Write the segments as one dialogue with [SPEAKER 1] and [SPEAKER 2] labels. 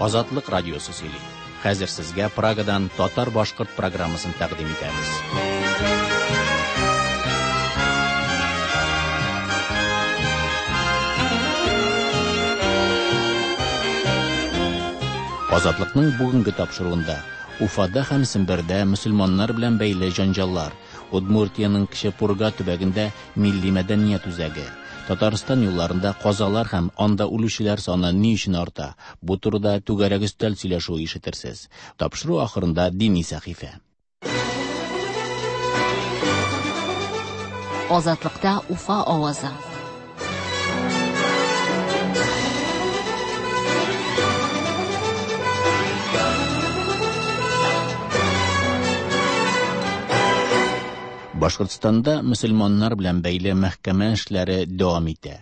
[SPEAKER 1] Азатлык радиосы сөйли. Хәзер сезгә Прагадан татар-башкорт программасын тәкъдим итәбез. Азатлыкның бүгенге тапшыруында Уфада һәм Сембердә мөселманнар белән бәйле җанҗаллар, Удмуртияның Кече Пурга төбәгендә милли мәдәният үзәге, Татарстан юлларында казалар һәм анда үлүчеләр саны ни өчен арта? Бу турыда түгәрәк өстәл сөйләшүе ишетерсез. Тапшыру ахырында дини сәхифә.
[SPEAKER 2] Азатлыкта Уфа авазы.
[SPEAKER 1] Башкортстанда мөселманнар белән бәйле мәхкәмә эшләре дәвам итә.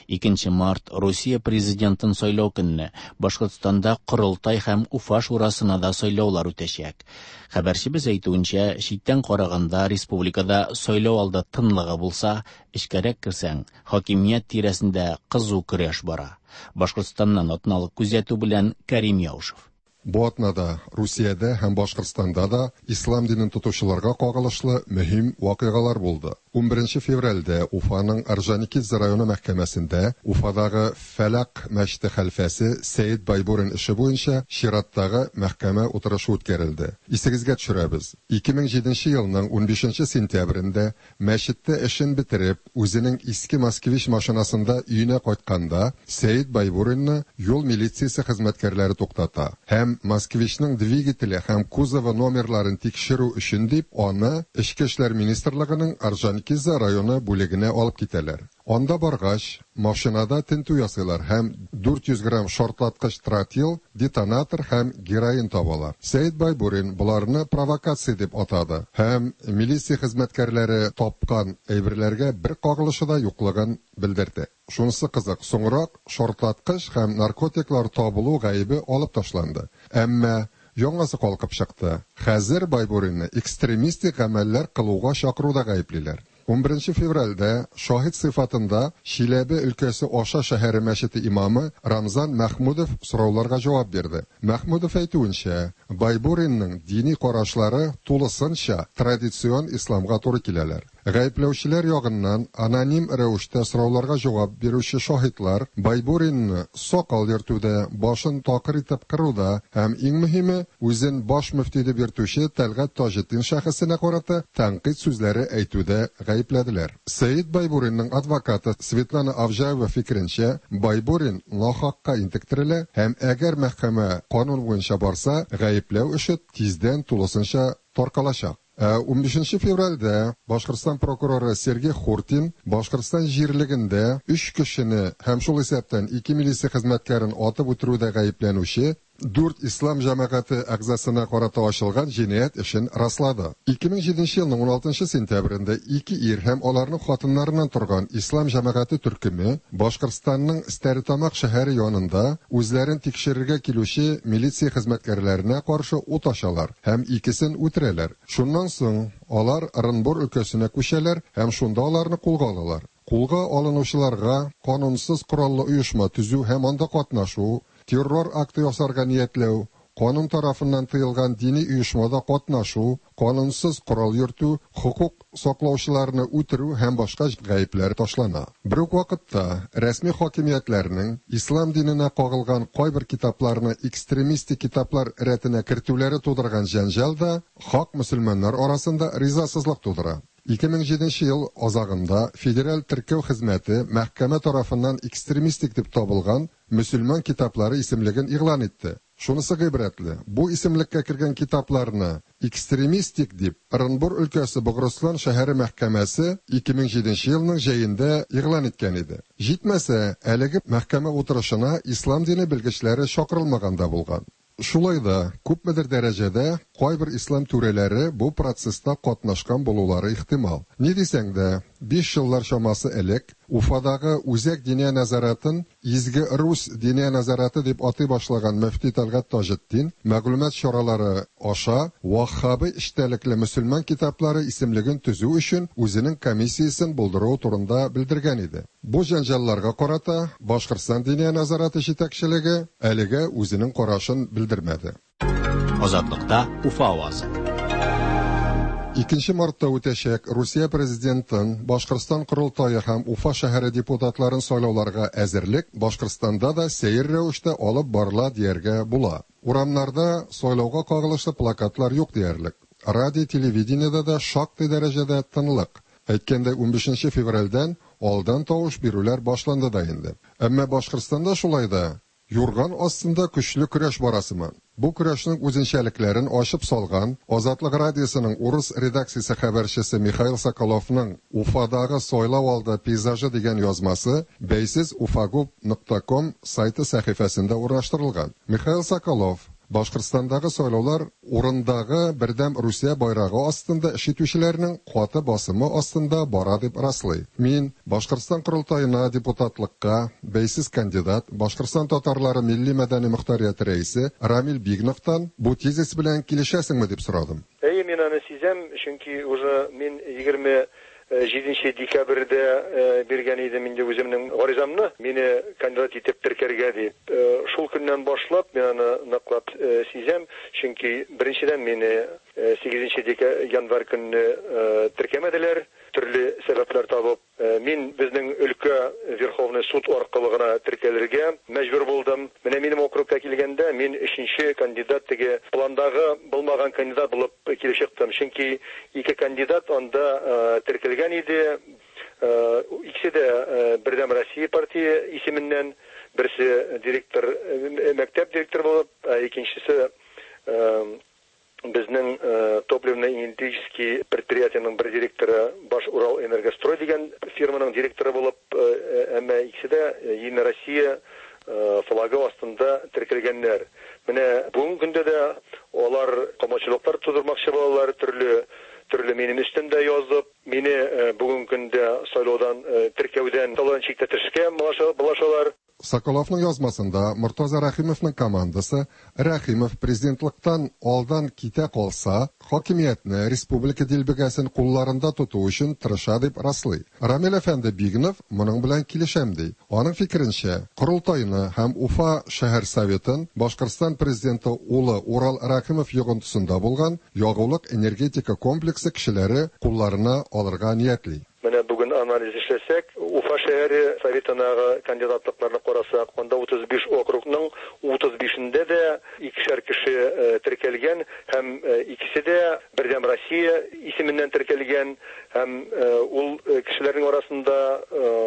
[SPEAKER 1] 2 март Русия президентын сайлау көнне Башкортстанда Корылтай һәм Уфа шурасына да сайлаулар үтәчәк. Хәбәрчебез әйтүенчә, читтән караганда республикада сайлау алды тынлыгы булса, эчкәрәк керсәң, хакимият тирәсендә кызу көрәш бара. Башкортстаннан атналык күзәтү белән Кәрим Яушев.
[SPEAKER 3] Бу атнада Русиядә һәм Башкортстанда да ислам динен тотучыларга кагылышлы мөһим вакыйгалар булды. 11 февральдә Уфаның Орджоникидзе районы мәхкәмәсендә Уфадагы Фәләк мәчете хәлфәсе Сәйид Байбурин эше буенча чираттагы мәхкәмә утырышы үткәрелде. Исегезгә төшерәбез. 2007 елның 15 сентябрендә мәчеттә эшен битереп, үзенең иске Москвич машинасында өенә кайтканда, Сәйид Байбуринны юл милициясе хезмәткәрләре туктата һәм Москвичның двигателе һәм кузовы номерларын тикшерү өчен дип, аны Эчке эшләр министрлыгының Орджоникидзе районы бүлегенә алып китәләр. Анда баргач, машинада тинтү ясыйлар һәм 400 грамм шортлаткыч тротил, детонатор һәм героин табалар. Сәйид Байбурин буларны провокация дип атады һәм милиция хезмәткәрләре тапкан әйберләргә бер кагылышы да юклыгын белдерде. Шунысы кызык, соңрак шортлаткыч һәм наркотиклар табылу гаебе алып ташланды. Әмма яңасы калкып чыкты. Хәзер Байбуринны экстремистик гамәлләр кылуга чакыруда гаеплиләр. 11 февральдә шаһид сыйфатында Чиләбе өлкәсе Аша шәһәре мәчете имамы Рамзан Мәхмүдов сорауларга җавап бирде. Мәхмүдов әйтүенчә, Байбуринның дини карашлары тулысынча традицион исламга туры киләләр. Гаепләүчеләр ягыннан аноним рәвештә сорауларга җавап бирүче шаһидлар Байбуринны сакал йөртүдә, башын такыр итеп кыруда һәм иң мөһиме, үзен баш мөфти дип йөртүче Тәлгат Таҗетдин шәхесенә карата тәнкыйть сүзләре әйтүдә гаепләделәр. Сәйид Байбуринның адвокаты Светлана Авжаева фикеренчә, Байбурин нахакка интектерелә һәм әгәр мәхкәмә канун буенча барса, гаепләү эше тиздән тулысынча таркалачак. 15 февральдә Башкортстан прокуроры Сергей Хуртин Башкортстан җирлегендә 3 кешене һәм шул исәптән 2 милиция хезмәткәрен атып үтерүдә гаепләнүче 4 ислам җәмәгате әгъзасына карата ачылган җинаять эшен раслады. 2007 елның 16 сентябрендә 2 ир һәм аларның хатыннарыннан торган ислам җәмәгате төркеме Башкортстанның Стәрлетамак шәһәре янында үзләрен тикшерергә килүче милиция хезмәткәрләренә каршы ут ачалар һәм икесен үтерәләр. Шуннан соң алар Орынбор өлкәсенә күчәләр һәм шунда аларны кулга алалар. Кулга алынучыларга канунсыз кораллы оешма төзү һәм анда катнашу, террор акты ясарга ниятләү, канун тарафыннан тыелган дини оешмада катнашу, канунсыз корал йөртү, хукук саклаучыларны үтерү һәм башка гаепләр ташлана. Бер үк вакытта рәсми хакимиятләрнең ислам диненә кагылган кайбер китапларны экстремистик китаплар рәтенә кертүләре тудырган җәнҗал да хак мөселманнар арасында ризасызлык тудыра. 2007 ел азагында Федераль теркәү хезмәте мәхкәмә тарафыннан экстремистик дип табылган мөселман китаплары исемлеген игълан итте. Шунысы гыйбрәтле. Бу исемлеккә кергән китапларны экстремистик дип Орынбор өлкәсе Бугырслан шәһәре мәхкәмәсе 2007 елның җәендә игълан иткән иде. Җитмәсә, әлеге мәхкәмә утырышына ислам дине белгечләре чакырылмаганда булган. Шулай да күпмедер дәрәҗәдә Кайбер ислам түрәләре бу процесста катнашкан булулары ихтимал. Ни дисәң дә, 5 еллар чамасы элек Уфадагы үзәк диния назаратын Изге Рус диния назараты дип атый башлаган мөфти Талгат Таҗетдин мәгълүмат чаралары аша Ваххабы иштәлекле мөселман китаплары исемлеген төзү өчен үзенең комиссиясын булдыру турында белдергән иде. Бу җанҗалларга карата Башкортстан диния назараты җитәкчелеге әлегә үзенең карашын белдермәде.
[SPEAKER 1] Азатлыкта Уфа авазы.
[SPEAKER 3] 2 мартта үтәчәк Русия президентын, Башкортстан Корылтайы һәм Уфа шәһәре депутатларын сайлауларга әзерлек Башкортстанда да сәйер рәвештә алып барыла дияргә була. Урамнарда сайлауга кагылышлы плакатлар юк диярлек. Радио, телевидениедә дә шактый дәрәҗәдә тынлык. Әйткәндә 15 февральдән алдан тавыш бирүләр башланды да инде. Әмма Башкортстанда шулай да юрган астында көчле көрәш барасымы. Бу көрәшнең үзенчәлекләрен ачып салган Азатлык радиосының урыс редакциясе хәбәрчесе Михаил Соколовның Уфадагы сайлау алды пейзажы дигән язмасы baysisufagub.com сайты сәхифәсендә урнаштырылган. Михаил Соколов Башкортстандагы сайлаулар урындагы бердәм Русия байрагы астында эшитүчеләрнең каты басымы астында бара дип раслый. Мин Башкортстан Корылтаена депутатлыкка бәйсез кандидат, Башкортстан татарлары милли мәдәни мөхтәрияте рәисе Рамил Бигновтан бу тезис белән килешәсеңме дип сорадым.
[SPEAKER 4] Мин аны сизәм, чөнки уже мин 27 декабрьдә биргән идем инде үземнең гаризамны, мине кандидат итеп теркәргә дип. Шул көннән башлап мин аны ныклап сизәм, чөнки беренчедән мине 8 январь көнне теркәмәделәр, төрле сәбәпләр табып. Мин безнең өлкә Верховный суд аркылы гына теркәлергә мәҗбүр булдым. Менә минем округка килгәндә мин 3нче кандидат теге пландагы булмаган кандидат булып килеп чыктым. Чөнки 2 кандидат анда теркәлгән иде. Икесе дә Бердәм Россия партия исеменнән, берсе директор, мәктәп директоры булып, икенчесе безнең топливно-энергетический предприятиянең бер директоры Баш Урал Энергострой дигән фирманың директоры булып, әмма икесе дә Единая Россия флагы астында теркәлгәннәр. Менә бүгенге көндә дә алар камачылыклар тудырмакчы булалар, төрле минем өстендә язып, мине бүгенге көндә сайлаудан теркәүдән талан чиктә төшкән булашалар.
[SPEAKER 3] Соколовның язмасында Муртаза Рәхимовның командасы Рәхимов президентлыктан алдан китә калса, хакимиятне республика дилбегәсен кулларында тоту өчен тырыша дип раслый. Рамил әфәнде Бигнов моның белән килешәм ди. Аның фикеренчә, Корылтайны һәм Уфа шәһәр советын Башкортстан президенты улы Урал Рәхимов йогынтысында булган ягулык энергетика комплексы кешеләре кулларына алырга ниятли.
[SPEAKER 4] Менә бүген анализ эшләсәк, Уфа шәһәре советынагы кандидатлыкларны карасак, анда 35 округның 35-ндә дә 2 кеше теркәлгән һәм икесе дә Бердәм Россия исеменнән теркәлгән һәм ул кешеләрнең арасында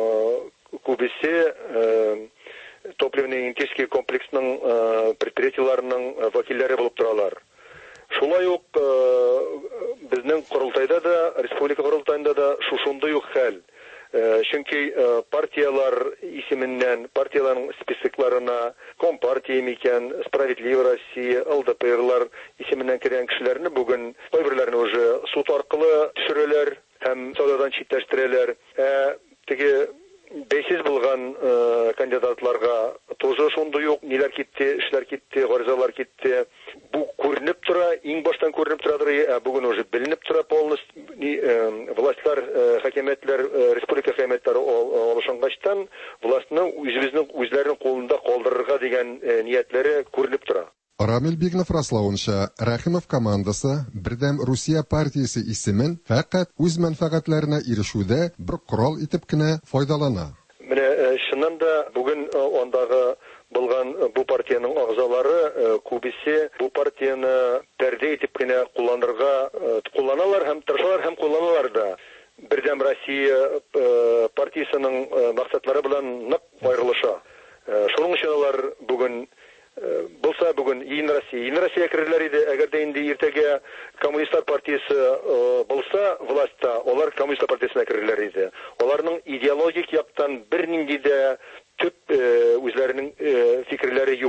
[SPEAKER 4] күбесе топливно-энергетический комплексның предприятиеләренең вәкилләре булып торалар. Шулай ук безнең Корылтайда да, республика Корылтайында да шушындый ук хәл. Чөнки партиялар исеменнән, партияларның списокларына Компартия микән, Справедливая Россия, ЛДПрлар исеменнән кергән кешеләрне бүген кайберләрне уже суд аркылы төшерәләр һәм сайлаудан читтәштерәләр. Теге бәйсез булган кандидатларга тоже шундый ук ниләр китте, эшләр китте, гаризалар китте. Бу күренеп тора, иң баштан күренеп тора, бүген уже беленеп тора полностью. Властьлар, хакимиятләр, республика хакимиятләре алышынгачтан властьның үзләренең кулында калдырырга дигән ниятләре күренеп тора.
[SPEAKER 3] Рамил Бигнов раславынча, Рәхимов командасы Бердәм Русия партиясе исемен фәкать үз мәнфәгатьләренә ирешүдә бер корал итеп кенә файдалана.
[SPEAKER 4] Менә шуннан да бүген андагы булган бу партияның агзалары күбесе бу партияны пәрдә итеп кенә кулланалар һәм тырышалар һәм кулланалар да. Бердәм Россия партиясының максатлары белән нык аерылыша. Шуның өчен алар бүген булса бүген Единая Россия кирәләр иде, әгәр дә инде иртәгә Коммунистлар партиясе булса властьта, алар Коммунистлар партиясенә кирәләр иде. Аларның идеологик яктан бернинди дә төп үзләренең фикерләре юк.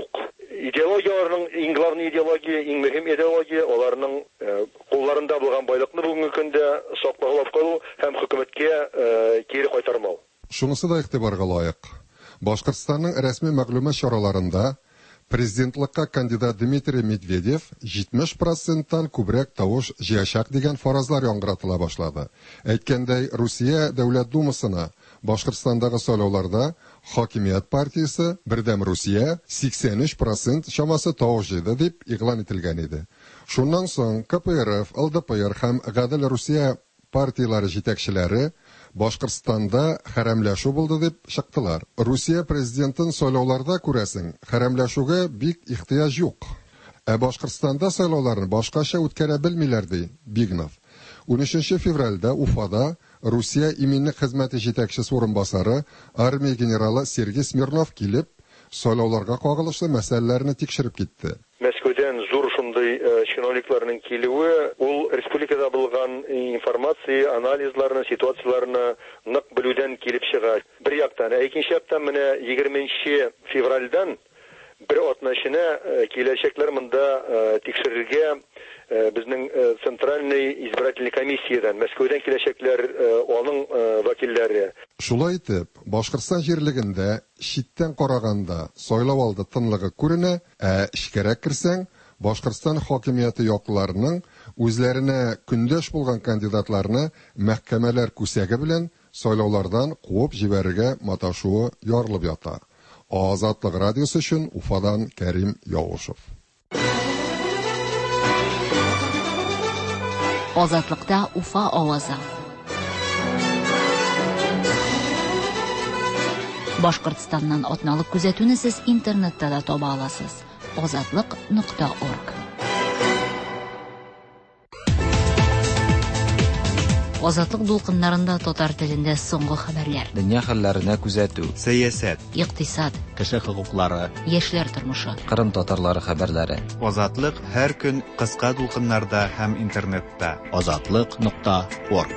[SPEAKER 4] идеологияларның иң главный идеология, иң мөһим идеология аларның кулларында булган байлыкны бүгенге көндә саклап калу һәм хөкүмәткә кире кайтармау.
[SPEAKER 3] Шунысы да игътибарга лаек. Башкортстанның рәсми мәгълүмат чараларында президентлыкка кандидат Дмитрий Медведев 70%-тан күбрәк тавыш җыячак дигән фаразлар яңгыратыла башлады. Әйткәндәй, Русия Дәүләт Думасына Башкортстандагы сайлауларда Хакимият партиясе Бердәм Русия 83% чамасы тавыш җыйды дип игълан ителгән иде. Шуннан соң КПРФ, ЛДПР һәм Гадел Русия партияләре җитәкчеләре Башкортстанда хәрәмләшү булды дип чыктылар. Русия президентын сайлауларда күрәсең, хәрәмләшүгә бик ихтыяҗ юк. Башкортстанда сайлауларны башкача үткәрә белмиләр ди Бигнов. 13 февральдә Уфада Русия иминлек хезмәте җитәкчесе урынбасары армия генералы Сергей Смирнов килеп, сайлауларга кагылышлы мәсьәләләрне тикшереп китте.
[SPEAKER 4] Мәскәүдән зур шундый чиновникларның килүе, ул республикада булган информация, анализларны, ситуацияларны нык белүдән килеп чыга. Бер яктан, икенче яктан менә 20 февральдән бер атнашына киләчәкләр монда тикшерергә безнең центральный избирательный комиссиядан Мәскәүдән киләчәкләр аның вәкилләре.
[SPEAKER 3] Шулай итеп, Башкортстан җирлегендә читтән караганда сайлау алды тынлыгы күренә, эчкәрәк кирсәң, Башкортстан хакимияте якларының үзләренә көндәш булган кандидатларны мәхкәмәләр күсәге белән сайлаулардан куып җибәрергә маташуы ярылып ята. Азатлык радиосы өчен Уфадан Кәрим Явушев.
[SPEAKER 2] Азатлыкта Уфа авазы. Башкортстаннан атналык күзәтүне сез интернетта да таба аласыз. Azatlyk.org. Азатлык дулкыннарында татар телендә соңгы хәбәрләр.
[SPEAKER 5] Дөнья хәлләренә күзәтү, сәясәт,
[SPEAKER 2] Икътисад,
[SPEAKER 1] кеше хокуклары,
[SPEAKER 2] яшьләр тормышы.
[SPEAKER 5] Кырым татарлары хәбәрләре.
[SPEAKER 6] Азатлык һәр көн кыска дулкыннарда һәм интернетта.
[SPEAKER 1] Azatlyk.org.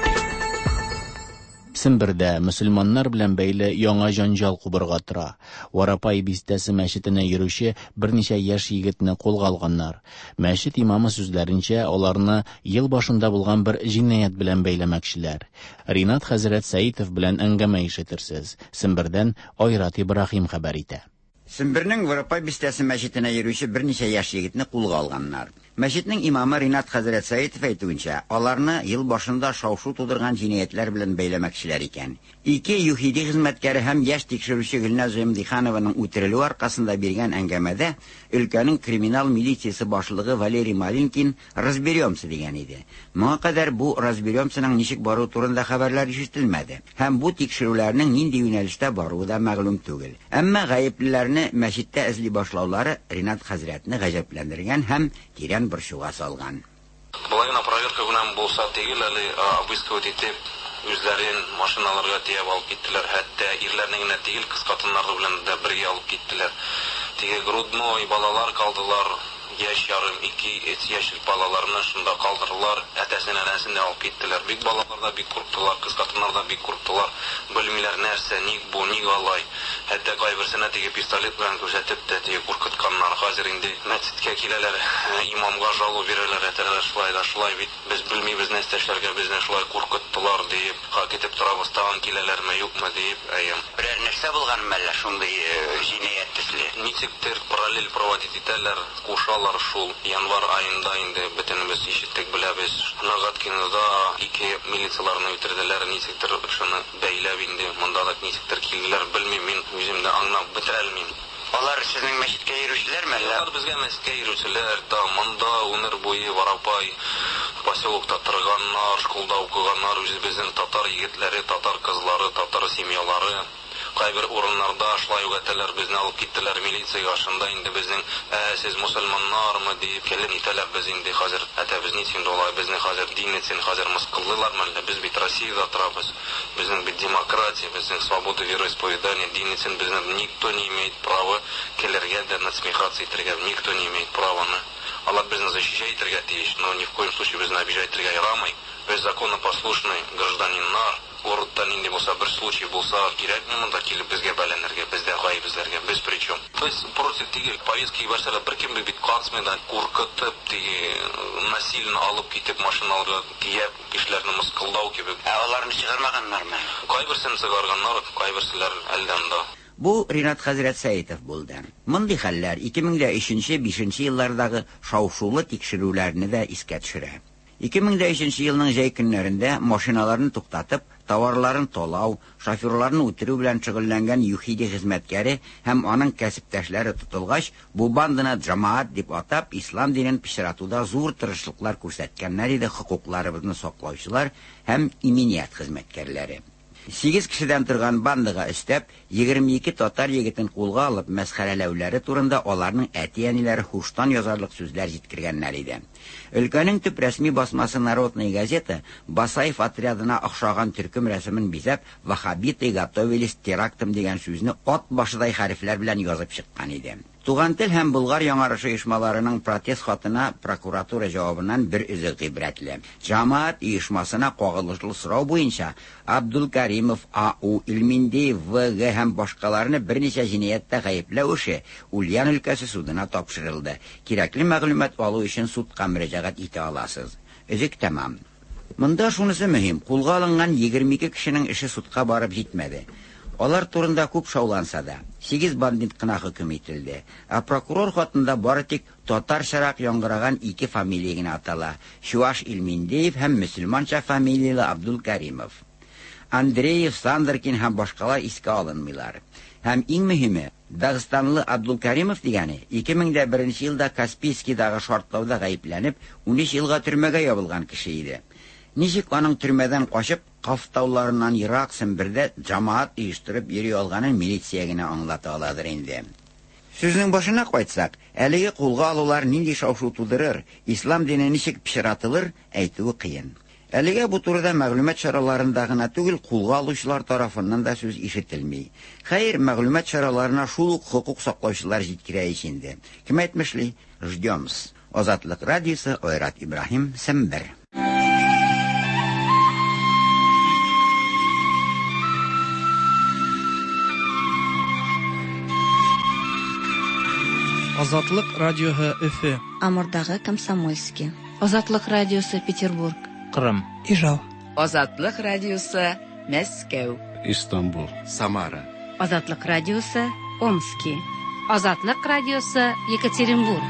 [SPEAKER 1] Сембердә мөселманнар белән бәйле яңа җанҗал кубырга тора. Варапай бистәсе мәчетенә йөрүче берничә яшь егетне кулга алганнар. Мәчет имамы сүзләренчә, аларны ел башында булган бер җинаять белән бәйләмәкчеләр. Ринат хәзрәт Сәитов белән әңгәмә ишетерсез. Сембердән Айрат Ибраһим хәбәр итә.
[SPEAKER 7] Сембернең Варапай бистәсе мәчетенә йөрүче берничә яшь егетне кулга алганнар. Мәчетнең имамы Ринат хәзрәт Сәитов әйтүенчә, аларны ел башында шау-шу тудырган җинаятлар белән бәйләмәкчеләр икән. Ике юхиди хезмәткәре һәм яшь тикшерүче Гөлназ Җәмдиханованың үтерелү аркасында биргән әңгәмәдә өлкәнең криминал милициясе башлыгы Валерий Малинкин разберемся дигән иде. Моңа кадәр бу разберемсаның ничек бару турында хәбәрләр ишетелмәде. Һәм бу тикшерүләрнең нинди юнәлештә баруы да мәгълүм түгел. Әмма гаеплеләрне мәчеттә эзли башлаулары Ринат хәзрәтне гаҗәпләндергән һәм тирән бер шуга салган.
[SPEAKER 8] Болай гына проверка белән булса түгел, әле обыскивать итеп, үзләрен машиналарга тиеп алып киттеләр. Хәтта ирләрне генә түгел, кыз хатыннары белән дә бергә алып киттеләр. Теге грудной балалар калдылар, яшь ярым 2 яшьлек балаларны шунда калдырдылар, әтәсен әнәсен алып киттеләр. Бик балалар да бик курыктылар, кыз хатыннар да бик курыктылар. Белмиләр нәрсә, ник бу, ник алай. Хәтта кайберсенә теге пистолет белән күрсәтеп тә теге куркытканнар. Хәзер инде мәчеткә киләләр, имамга жалу бирәләр, әтәләр шулай бит. Без белмибез нәрсә эшләргә, безне шулай куркыттылар дип, китеп торабыз, тагын киләләрме, юкмы дип,
[SPEAKER 7] Берәр нәрсә булган мәллә шундый җинаять төсле.
[SPEAKER 8] Ничектер параллель проводить итәләр, кушалар шул. Январ айында инде бөтенебез ишеттек, беләбез. Нагаткинда 2 милицияларны үтерделәр, ничектер шуны бәйләп инде, монда да ничектер килделәр, белмим, мин үзем дә аңлап бетерә алмыйм.
[SPEAKER 7] Алар сезнең мәчеткә йөрүчеләрме?
[SPEAKER 8] Алар безгә мәчеткә йөрүчеләр, да монда гомер буе Варапай поселокта торганнар, школда укыганнар, үзебезнең татар егетләре, татар кызлары, татар семьялары. Кайбер урыннарда шулай үгәтәләр, безне алып киттеләр милициягә, шунда инде безнең сез мусульманнармы дип килеп итәләр, без инде хәзер әтәбез ничек долай, безне хәзер дин өчен хәзер мыскыллыйлармы, без бит Россиядә торабыз, безнең бит демократия, безнең свобода вероисповедания, дин өчен безне никто не имеет права келергә дә насмехаться итәргә, никто не имеет права. Алар безне защищать итәргә тиеш, но ни в коем случае безне обижать итәргә ярамый. Без законопослушный гражданиннар, Городта нинди булса, бер случай булса, кирәкме монда килеп безгә бәләнергә, бездә гаибезләргә, без причем. Без против тигел, повестки башта бер кем бит катсмыйдан куркытып, насильно алып китеп машиналарга тиеп, кешеләрне мыскылдау кебек.
[SPEAKER 7] Аларны чыгармаганнармы?
[SPEAKER 8] Кайберсен чыгарганнар, кайберселәр әлдәндә.
[SPEAKER 7] Бу Ринат Хәзрәт Сәйтов булды. Мондый хәлләр 2003-5 еллардагы шау-шулы тикшерүләрне дә искә төшерә. 2003 елның җәй көннәрендә машиналарны туктатып, товарларын талау, шоферларны үтерү белән шөгыльләнгән ЮХИДИ хезмәткәре һәм аның кәсептәшләре тотылгач, бу банданы җәмәгать дип атап, ислам динен пичратуда зур тырышлыклар күрсәткәннәр иде хокукларыбызны саклаучылар һәм иминiyat хезмәткәрләре. 8 кешедән торган бандага өстәп, 22 татар егетен кулга алып, мәсхәрәләүләре турында аларның әти-әниләре хуштан язарлык сүзләр җиткергәннәр иде. Өлкәнең төп рәсми басмасы Народная газета Басаев отрядына охшаган төркем рәсемен бизәп, вахабиты готовились терактом дигән сүзне ат башыдай хәрефләр белән язып чыккан иде. Туган тел һәм Болгар яңарышы оешмаларының протест хатына прокуратура җавабыннан бер үзек гыйбрәтле. Җәмәгать оешмасына кагылышлы сорау буенча Абдулкаримов, АУ, Илминдеев, ВГ һәм башкаларны берничә җинаятьтә гаепләү эше Ульян өлкәсе судына тапшырылды. Кирәкле мәгълүмат алу өчен судка мөрәҗәгать итә аласыз. Өзек тәмам. Монда шунысы мөһим, кулга алынган 22 кешенең эше судка барып җитмәде. Алар турында күп шауланса да, 8 бандит кына хөкем ителде. Прокурор хатында бары тик татар шарак яңгыраган 2 фамилия генә атала. Чуваш Илминдеев һәм мөселманча фамилиялы Абдулкаримов. Андреев, Сандеркин һәм башкалар искә алынмыйлар. Һәм иң мөһиме, Дагыстанлы Абдулкаримов дигәне 2001 елда Каспийскийдагы шартлауда гаепләнеп, 13 елга төрмәгә ябылган кеше иде. Ничек аның төрмәдән качып, Кафтауларыннан ерак Сембердә җәмәгать оештырып йөри алганын милиция генә аңлата аладыр инде. Сүзнең башына кайтсак, әлеге кулга алулар нинди шау-шу тудырыр, ислам дине ничек пичратылыр, әйтүе кыен. Әлегә бу турыда мәгълүмат чараларында гына түгел, кулга алучылар тарафыннан да сүз ишетелми. Хәер, мәгълүмат чараларына шул ук хукук саклаучылар җиткерә инде. Кем әйтмешли, ждёмс. Азатлык радиосы, Ойрат Ибраһим, Сембер.
[SPEAKER 9] Азатлык радиоһы Өфе.
[SPEAKER 10] Амурдагы Комсомольский.
[SPEAKER 2] Азатлык радиосы Петербург.
[SPEAKER 9] Кырым.
[SPEAKER 11] Ижау.
[SPEAKER 12] Азатлык радиосы Мәскәү.
[SPEAKER 13] Истанбул.
[SPEAKER 5] Самара.
[SPEAKER 2] Азатлык радиосы Омский. Азатлык радиосы Екатеринбург.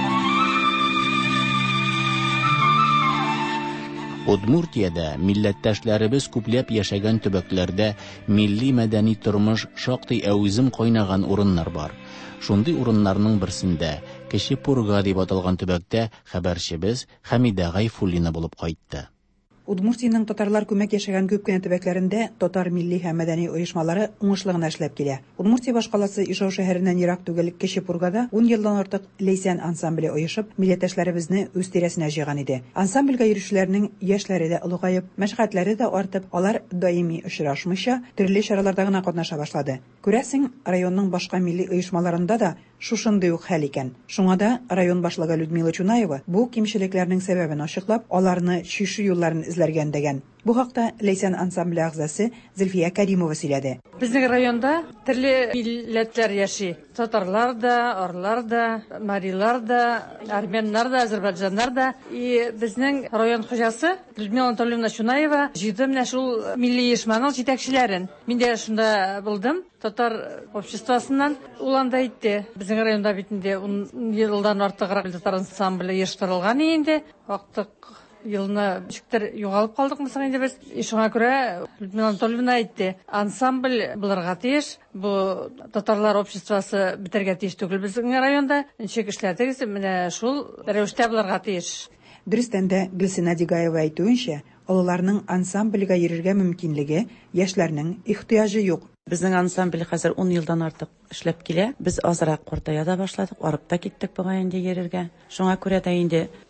[SPEAKER 1] Удмуртиядә милләттәшләребез күпләп яшәгән төбәкләрдә милли мәдәни тормыш шактый әүзем кайнаган урыннар бар. Шундый урыннарның берсендә, Кече Пурга дип аталган төбәктә хәбәрчебез Хәмидә Гайфуллина булып кайтты.
[SPEAKER 11] Удмуртиянең татарлар күмәк яшәгән күп кенә төбәкләрендә татар милли һәм мәдәни оешмалары уңышлы гына эшләп килә. Удмуртия башкаласы Ижау шәһәреннән ерак түгел Кече Пургада 10 елдан артык Лейсән ансамбле оешып, милләттәшләребезне үз тирәсенә җыйган иде. Ансамбльгә йөрүчеләрнең яшьләре дә олыгаеп, мәшгатьләре дә артып, алар даими очрашмыйча төрле чараларда гына катнаша башлады. Күрәсең, районның башка милли оешмаларында да шушындый ук хәл икән. Шуңа да район башлыгы Людмила Чунаева бу кимчелекләрнең сәбәбен ачыклап, аларны чишү юлларын эзләргән дигән. Бу хакта Лейсән ансамбле әгъзасы Зөлфия Кәримова сөйләде.
[SPEAKER 14] Безнең районда төрле милләтләр яши. Татарлар да, орлар да, марилар да, армяннар да, азәрбайҗаннар да. И безнең район хуҗасы Людмила Анатольевна Чунаева җыйды менә шул милли оешманың җитәкчеләрен. Мин дә шунда булдым. Татар обществосыннан ул анда әйтте. Безнең районда бит инде 10 елдан артыграк татар ансамбле оештырылган инде. Вакыт елны ничектер югалып калдыкмы соң инде без. Шуңа күрә Людмила Анатольевна әйтте. Ансамбль булырга тиеш. Бу татарлар обществосы битәргә тиеш түгел безнең районда. Ничек эшләдегез? Менә шул рәвештә булырга тиеш.
[SPEAKER 11] Дөрестән дә Гөлсина Дигаева әйтүенчә, аларның ансамбльгә йөрергә мөмкинлеге, яшьләрнең ихтыяҗы юк.
[SPEAKER 15] Безнең ансамбль хәзер 10 елдан артык эшләп килә. Біз азрак картая да башладык, арып та киттек буга инде йөрергә. Шуңа күрә дә инде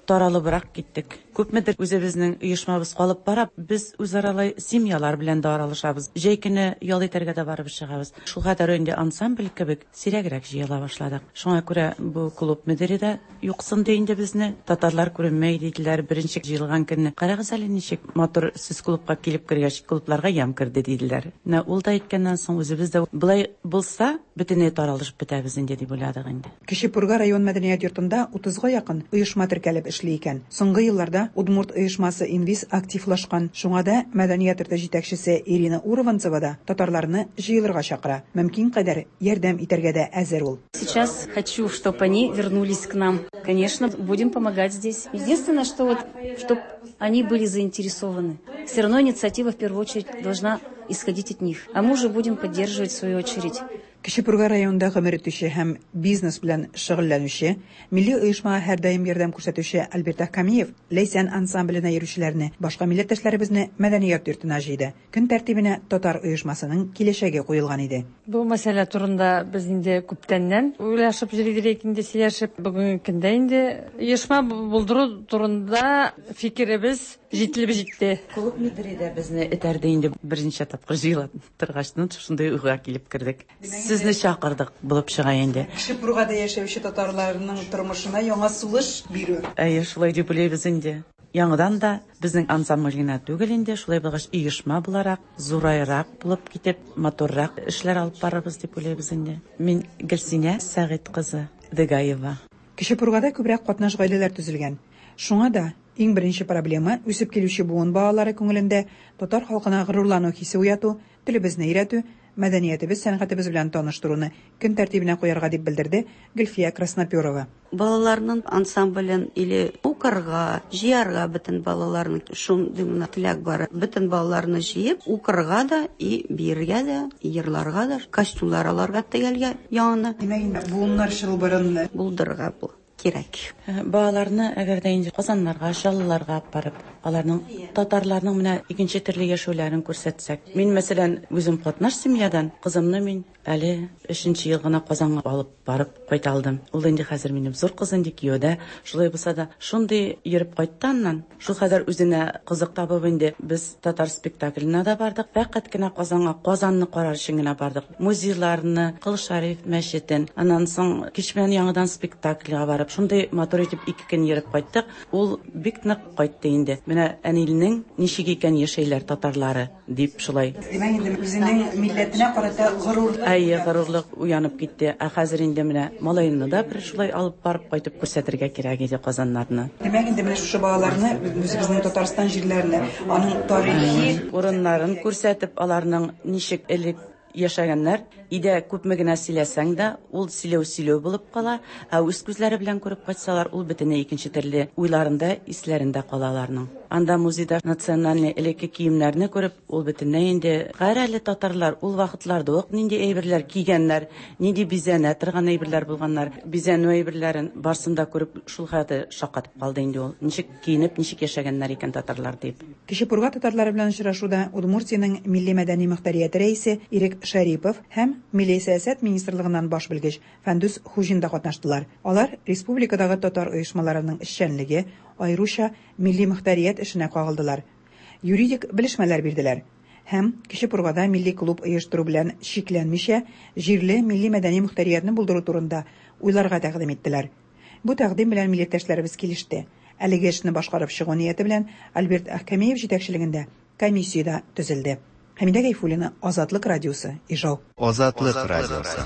[SPEAKER 15] таралыбрак киттек. Күпмедер үзебезнең оешмабыз калып бара, без үзара семьялар белән дә аралашабыз. Җәйкене ял итәргә дә барып чыгабыз. Шул кадәр инде ансамбль кебек сирәгрәк җыела башладык. Шуңа күрә бу клуб мөдире дә юксын ди инде безне. Татарлар күренмәй диделәр беренче җыелган көнне. Карагыз әле ничек матур сез клубка килеп кергәч, клубларга ям керде диделәр. Ул да әйткәннән соң үзебез дә булай булса, бөтенләй таралышып бетәбез инде дип уйладык инде.
[SPEAKER 11] Кече Пурга район мәдәният йортында 30-га якын оешма теркәлеп эшли икән. Соңгы елларда Удмурт оешмасы инвиз активлашкан. Шуңа да мәдәният йорты җитәкчесе Ирина Урованцева да татарларны җыелырга чакыра. Мөмкин кадәр ярдәм итәргә дә әзер ул.
[SPEAKER 13] Сейчас хочу, чтобы они вернулись к нам. Конечно, будем помогать здесь. Единственное, что чтобы они были заинтересованы. Все равно инициатива в первую очередь должна исходить от них. А мы уже будем поддерживать в свою очередь.
[SPEAKER 11] Кече Пурга районында гомер итүче һәм бизнес белән шөгыльләнүче, милли оешмага һәрдаим ярдәм күрсәтүче Альберт Ахкамиев Лейсән ансамбленә йөрүчеләрне, башка милләттәшләребезне мәдәният йортына җыйды. Көн тәртибенә татар оешмасының киләчәге куелган иде.
[SPEAKER 14] Бу мәсьәлә турында без инде күптәннән уйлашып йөридек инде сөйләшеп, бүгенге көндә инде оешма булдыру турында фикеребез җитте.
[SPEAKER 15] Клуб мөдире дә безне этәрде инде беренче тапкыр җыела торгачтан шундай уйга килеп кирдек. Сезне чакырдык булып чыга инде.
[SPEAKER 11] Кече Пургада яшәүче татарларның тормышына яңа сулыш бирү.
[SPEAKER 15] Шулай дип уйлыйбыз инде. Яңадан да безнең ансамбль гына түгел инде, шулай булгач оешма буларак, зурайрак булып китеп, моторрак эшләр алып барабыз дип уйлыйбыз инде. Мин Гөлсинә Сәгыйть кызы Дегаева.
[SPEAKER 11] Кече Пургада күбрәк катнаш гаиләләр төзелгән. Шуңа да иң беренче проблема үсеп килүче буын балалары күңелендә татар халкына горурлану хисе уяту, телебезне өйрәтү, мәдәниятебез, сәнгатебез белән таныштыруны көн тәртибенә куярга дип белдерде Гөлфия Красноперова.
[SPEAKER 10] Балаларның ансамблен или укырга, җыярга бөтен балаларның шундый гына теләк бар. Бөтен балаларны җыеп, укырга да, и биергә дә, йырларга да, костюмнар аларга тегелгә яңаны.
[SPEAKER 11] Димәк, буыннар шылбырын
[SPEAKER 10] булдырырга кирәк.
[SPEAKER 15] Балаларны әгәр дә инде Казаннарга, Чаллыларга барып, аларның татарларның менә икенче төрле яшәүләрен күрсәтсәк. Мин мәсәлән үзем катнаш семьядан, кызымны мин әле 3нче ел гына Казанга алып барып кайта алдым. Ул инде хәзер минем зур кызым ди кияүдә. Шулай булса да, шундый йөреп кайтканнан, шул хәзер үзенә кызык табып инде без татар спектакленә дә бардык. Фәкать кенә Казанга, Казанны карар өчен генә бардык. Музейларны, Кыл Шариф мәчетен, аннан соң кич белән яңадан спектакльгә барып, шундый мотор итеп 2 көн йөреп кайттык. Ул бик нык кайтты инде. Менә әнилнең ничек икән яшәйләр татарлары дип шулай.
[SPEAKER 11] Димәк, инде үзенең милләтенә карата горур.
[SPEAKER 15] Горурлык уянып китте. Хәзер инде менә малайны да бер шулай алып барып кайтып күрсәтергә кирәк иде Казаннарны.
[SPEAKER 11] Димәк, инде менә шушы балаларны үзебезнең Татарстан җирләренә, аның тарихи
[SPEAKER 15] урыннарын күрсәтеп, аларның ничек элек яшәгәннәр, иде күпме генә сөйләсәң дә, ул сөйләү булып кала, ә үз күзләре белән күреп кайтсалар, ул бөтенләй икенче төрле уйларында, исләрендә калаларның. Анда музейда национальный элекке киемнәрне күреп, ул бөтенләй инде гәрәле татарлар, ул вакытларда ук нинди әйберләр кигәннәр, нинди бизәнә торган әйберләр булганнар, бизәнү әйберләрен барсында күреп, шул хәлдә шаккатып калды инде ул. Ничек киенеп, ничек яшәгәннәр икән татарлар дип.
[SPEAKER 11] Кече Пурга татарлары белән очрашуда Удмуртиянең милли мәдәни мөхтәрияте рәисе Ирек Шәрипов һәм Милли сәясәт министрлыгыннан баш белгеч Фәндүс Хуҗин да катнаштылар. Алар республикадагы татар оешмаларының эшчәнлеге, аеруча милли мөхтәрият эшенә кагылдылар. Юридик белешмәләр бирделәр. Һәм Кече Пургада милли клуб оештыру белән шикләнмичә, җирле милли мәдәни мөхтәриятне булдыру турында уйларга тәкъдим иттеләр. Бу тәкъдим белән милләттәшләребез килеште. Әлеге эшне башкарып чыгу нияте белән Альберт Ахкамиев җитәкчелегендә комиссия төзелде. Хәмидә Гайфуллина, Азатлык радиосы, Ижау.
[SPEAKER 6] Азатлык радиосы.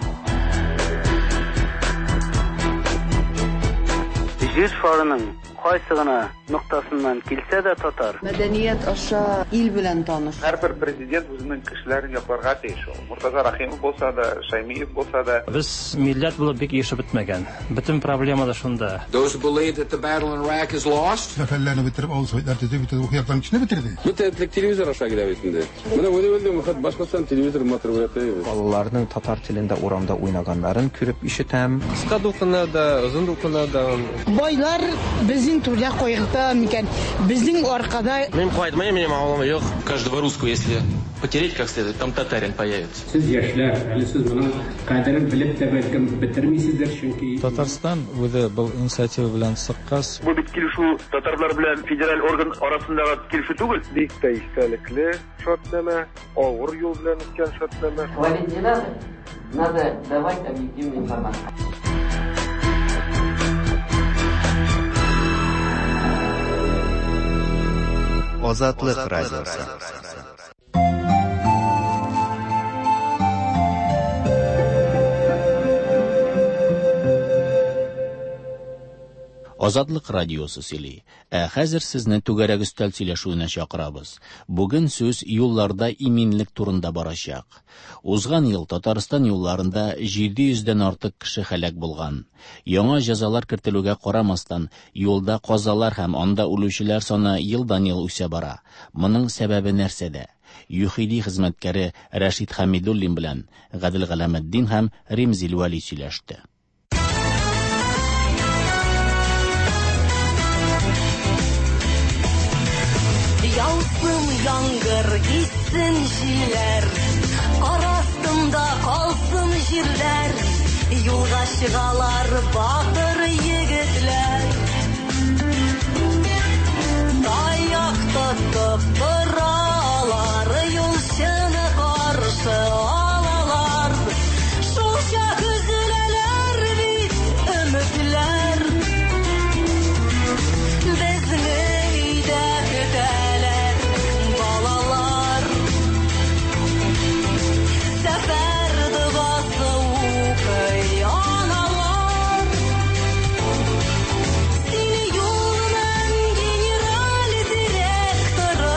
[SPEAKER 16] Җир шарының кайсы гына ноктасыннан килсә дә татар.
[SPEAKER 17] Мәдәният аша ил белән таныш.
[SPEAKER 18] Һәрбер президент үзенең кешеләрен якларга тиеш. Муртаза Рахимов булса да, Шаймиев булса да.
[SPEAKER 19] Без милләт булып бик яшәп бетмәгән. Бөтен проблема да шунда.
[SPEAKER 20] Those who believe that the battle in Iraq is lost.
[SPEAKER 21] Фәлләрне битереп, авызлар төзеп, ухяктан кичне битерде.
[SPEAKER 20] Бөтен телевизор аша килә бит инде. Менә уйлый башкасынан телевизор мотор уятты.
[SPEAKER 5] Балаларның татар телендә урамда уйнаганнарын күреп ишетәм.
[SPEAKER 22] Кыска дулкыннарда, озын дулкыннарда.
[SPEAKER 17] Байлар без
[SPEAKER 4] Безнең түрдә кайгыта микән? Безнең аркада.
[SPEAKER 19] Мен кайтмай, минем авылым юк. Каждого русского, если потереть как следует, там татарин появится.
[SPEAKER 22] Сез яшьләр, әле сез моның кадерен белеп тә бәлкем бетермисездер, чөнки
[SPEAKER 23] Татарстан үзе был инициатива белән сыккас.
[SPEAKER 24] Бу бит килешү татарлар белән федераль орган арасындагы килешү түгел.
[SPEAKER 18] Бик тә истәлекле шартлама, авыр юл белән үткән шартлама.
[SPEAKER 25] Валентина, надо давать объективную информацию.
[SPEAKER 6] Азатлык радиосы.
[SPEAKER 1] Азатлык радиосы сөйли. Хәзер сезне түгәрәк өстәл сөйләшүенә чакырабыз. Бүген сүз юлларда иминлек турында барачак. Узган ел Татарстан юлларында 700дән артык кеше һәлак булган. Яңа җәзалар кертелүгә карамастан, юлда казалар һәм анда үлүчеләр саны елдан-ел үсә бара. Моның сәбәбе нәрсәдә? ЮХИДИ хезмәткәре Рәшид Хәмидуллин белән Гадел Галәметдин һәм Римзил Вәли сөйләште.
[SPEAKER 26] Яусым яңгыр, исsin җилләр, арасында калсын җирләр, юлга чыгалар батыр егетләр. Таяк тотып торалар, юлчыны каршы алалар, шулча күзләләр бит өметләр. Безне өйдә көтәләр балалар, сәфәрде басу көй аналар. Сине юлның генераль директоры,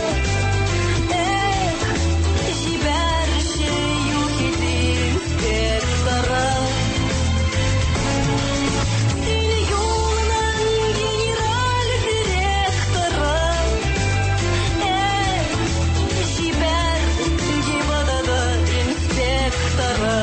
[SPEAKER 26] җибәрче ЮХИДИ инспекторы. Сине юлның генераль директоры, җибәр ГИБДД инспекторы.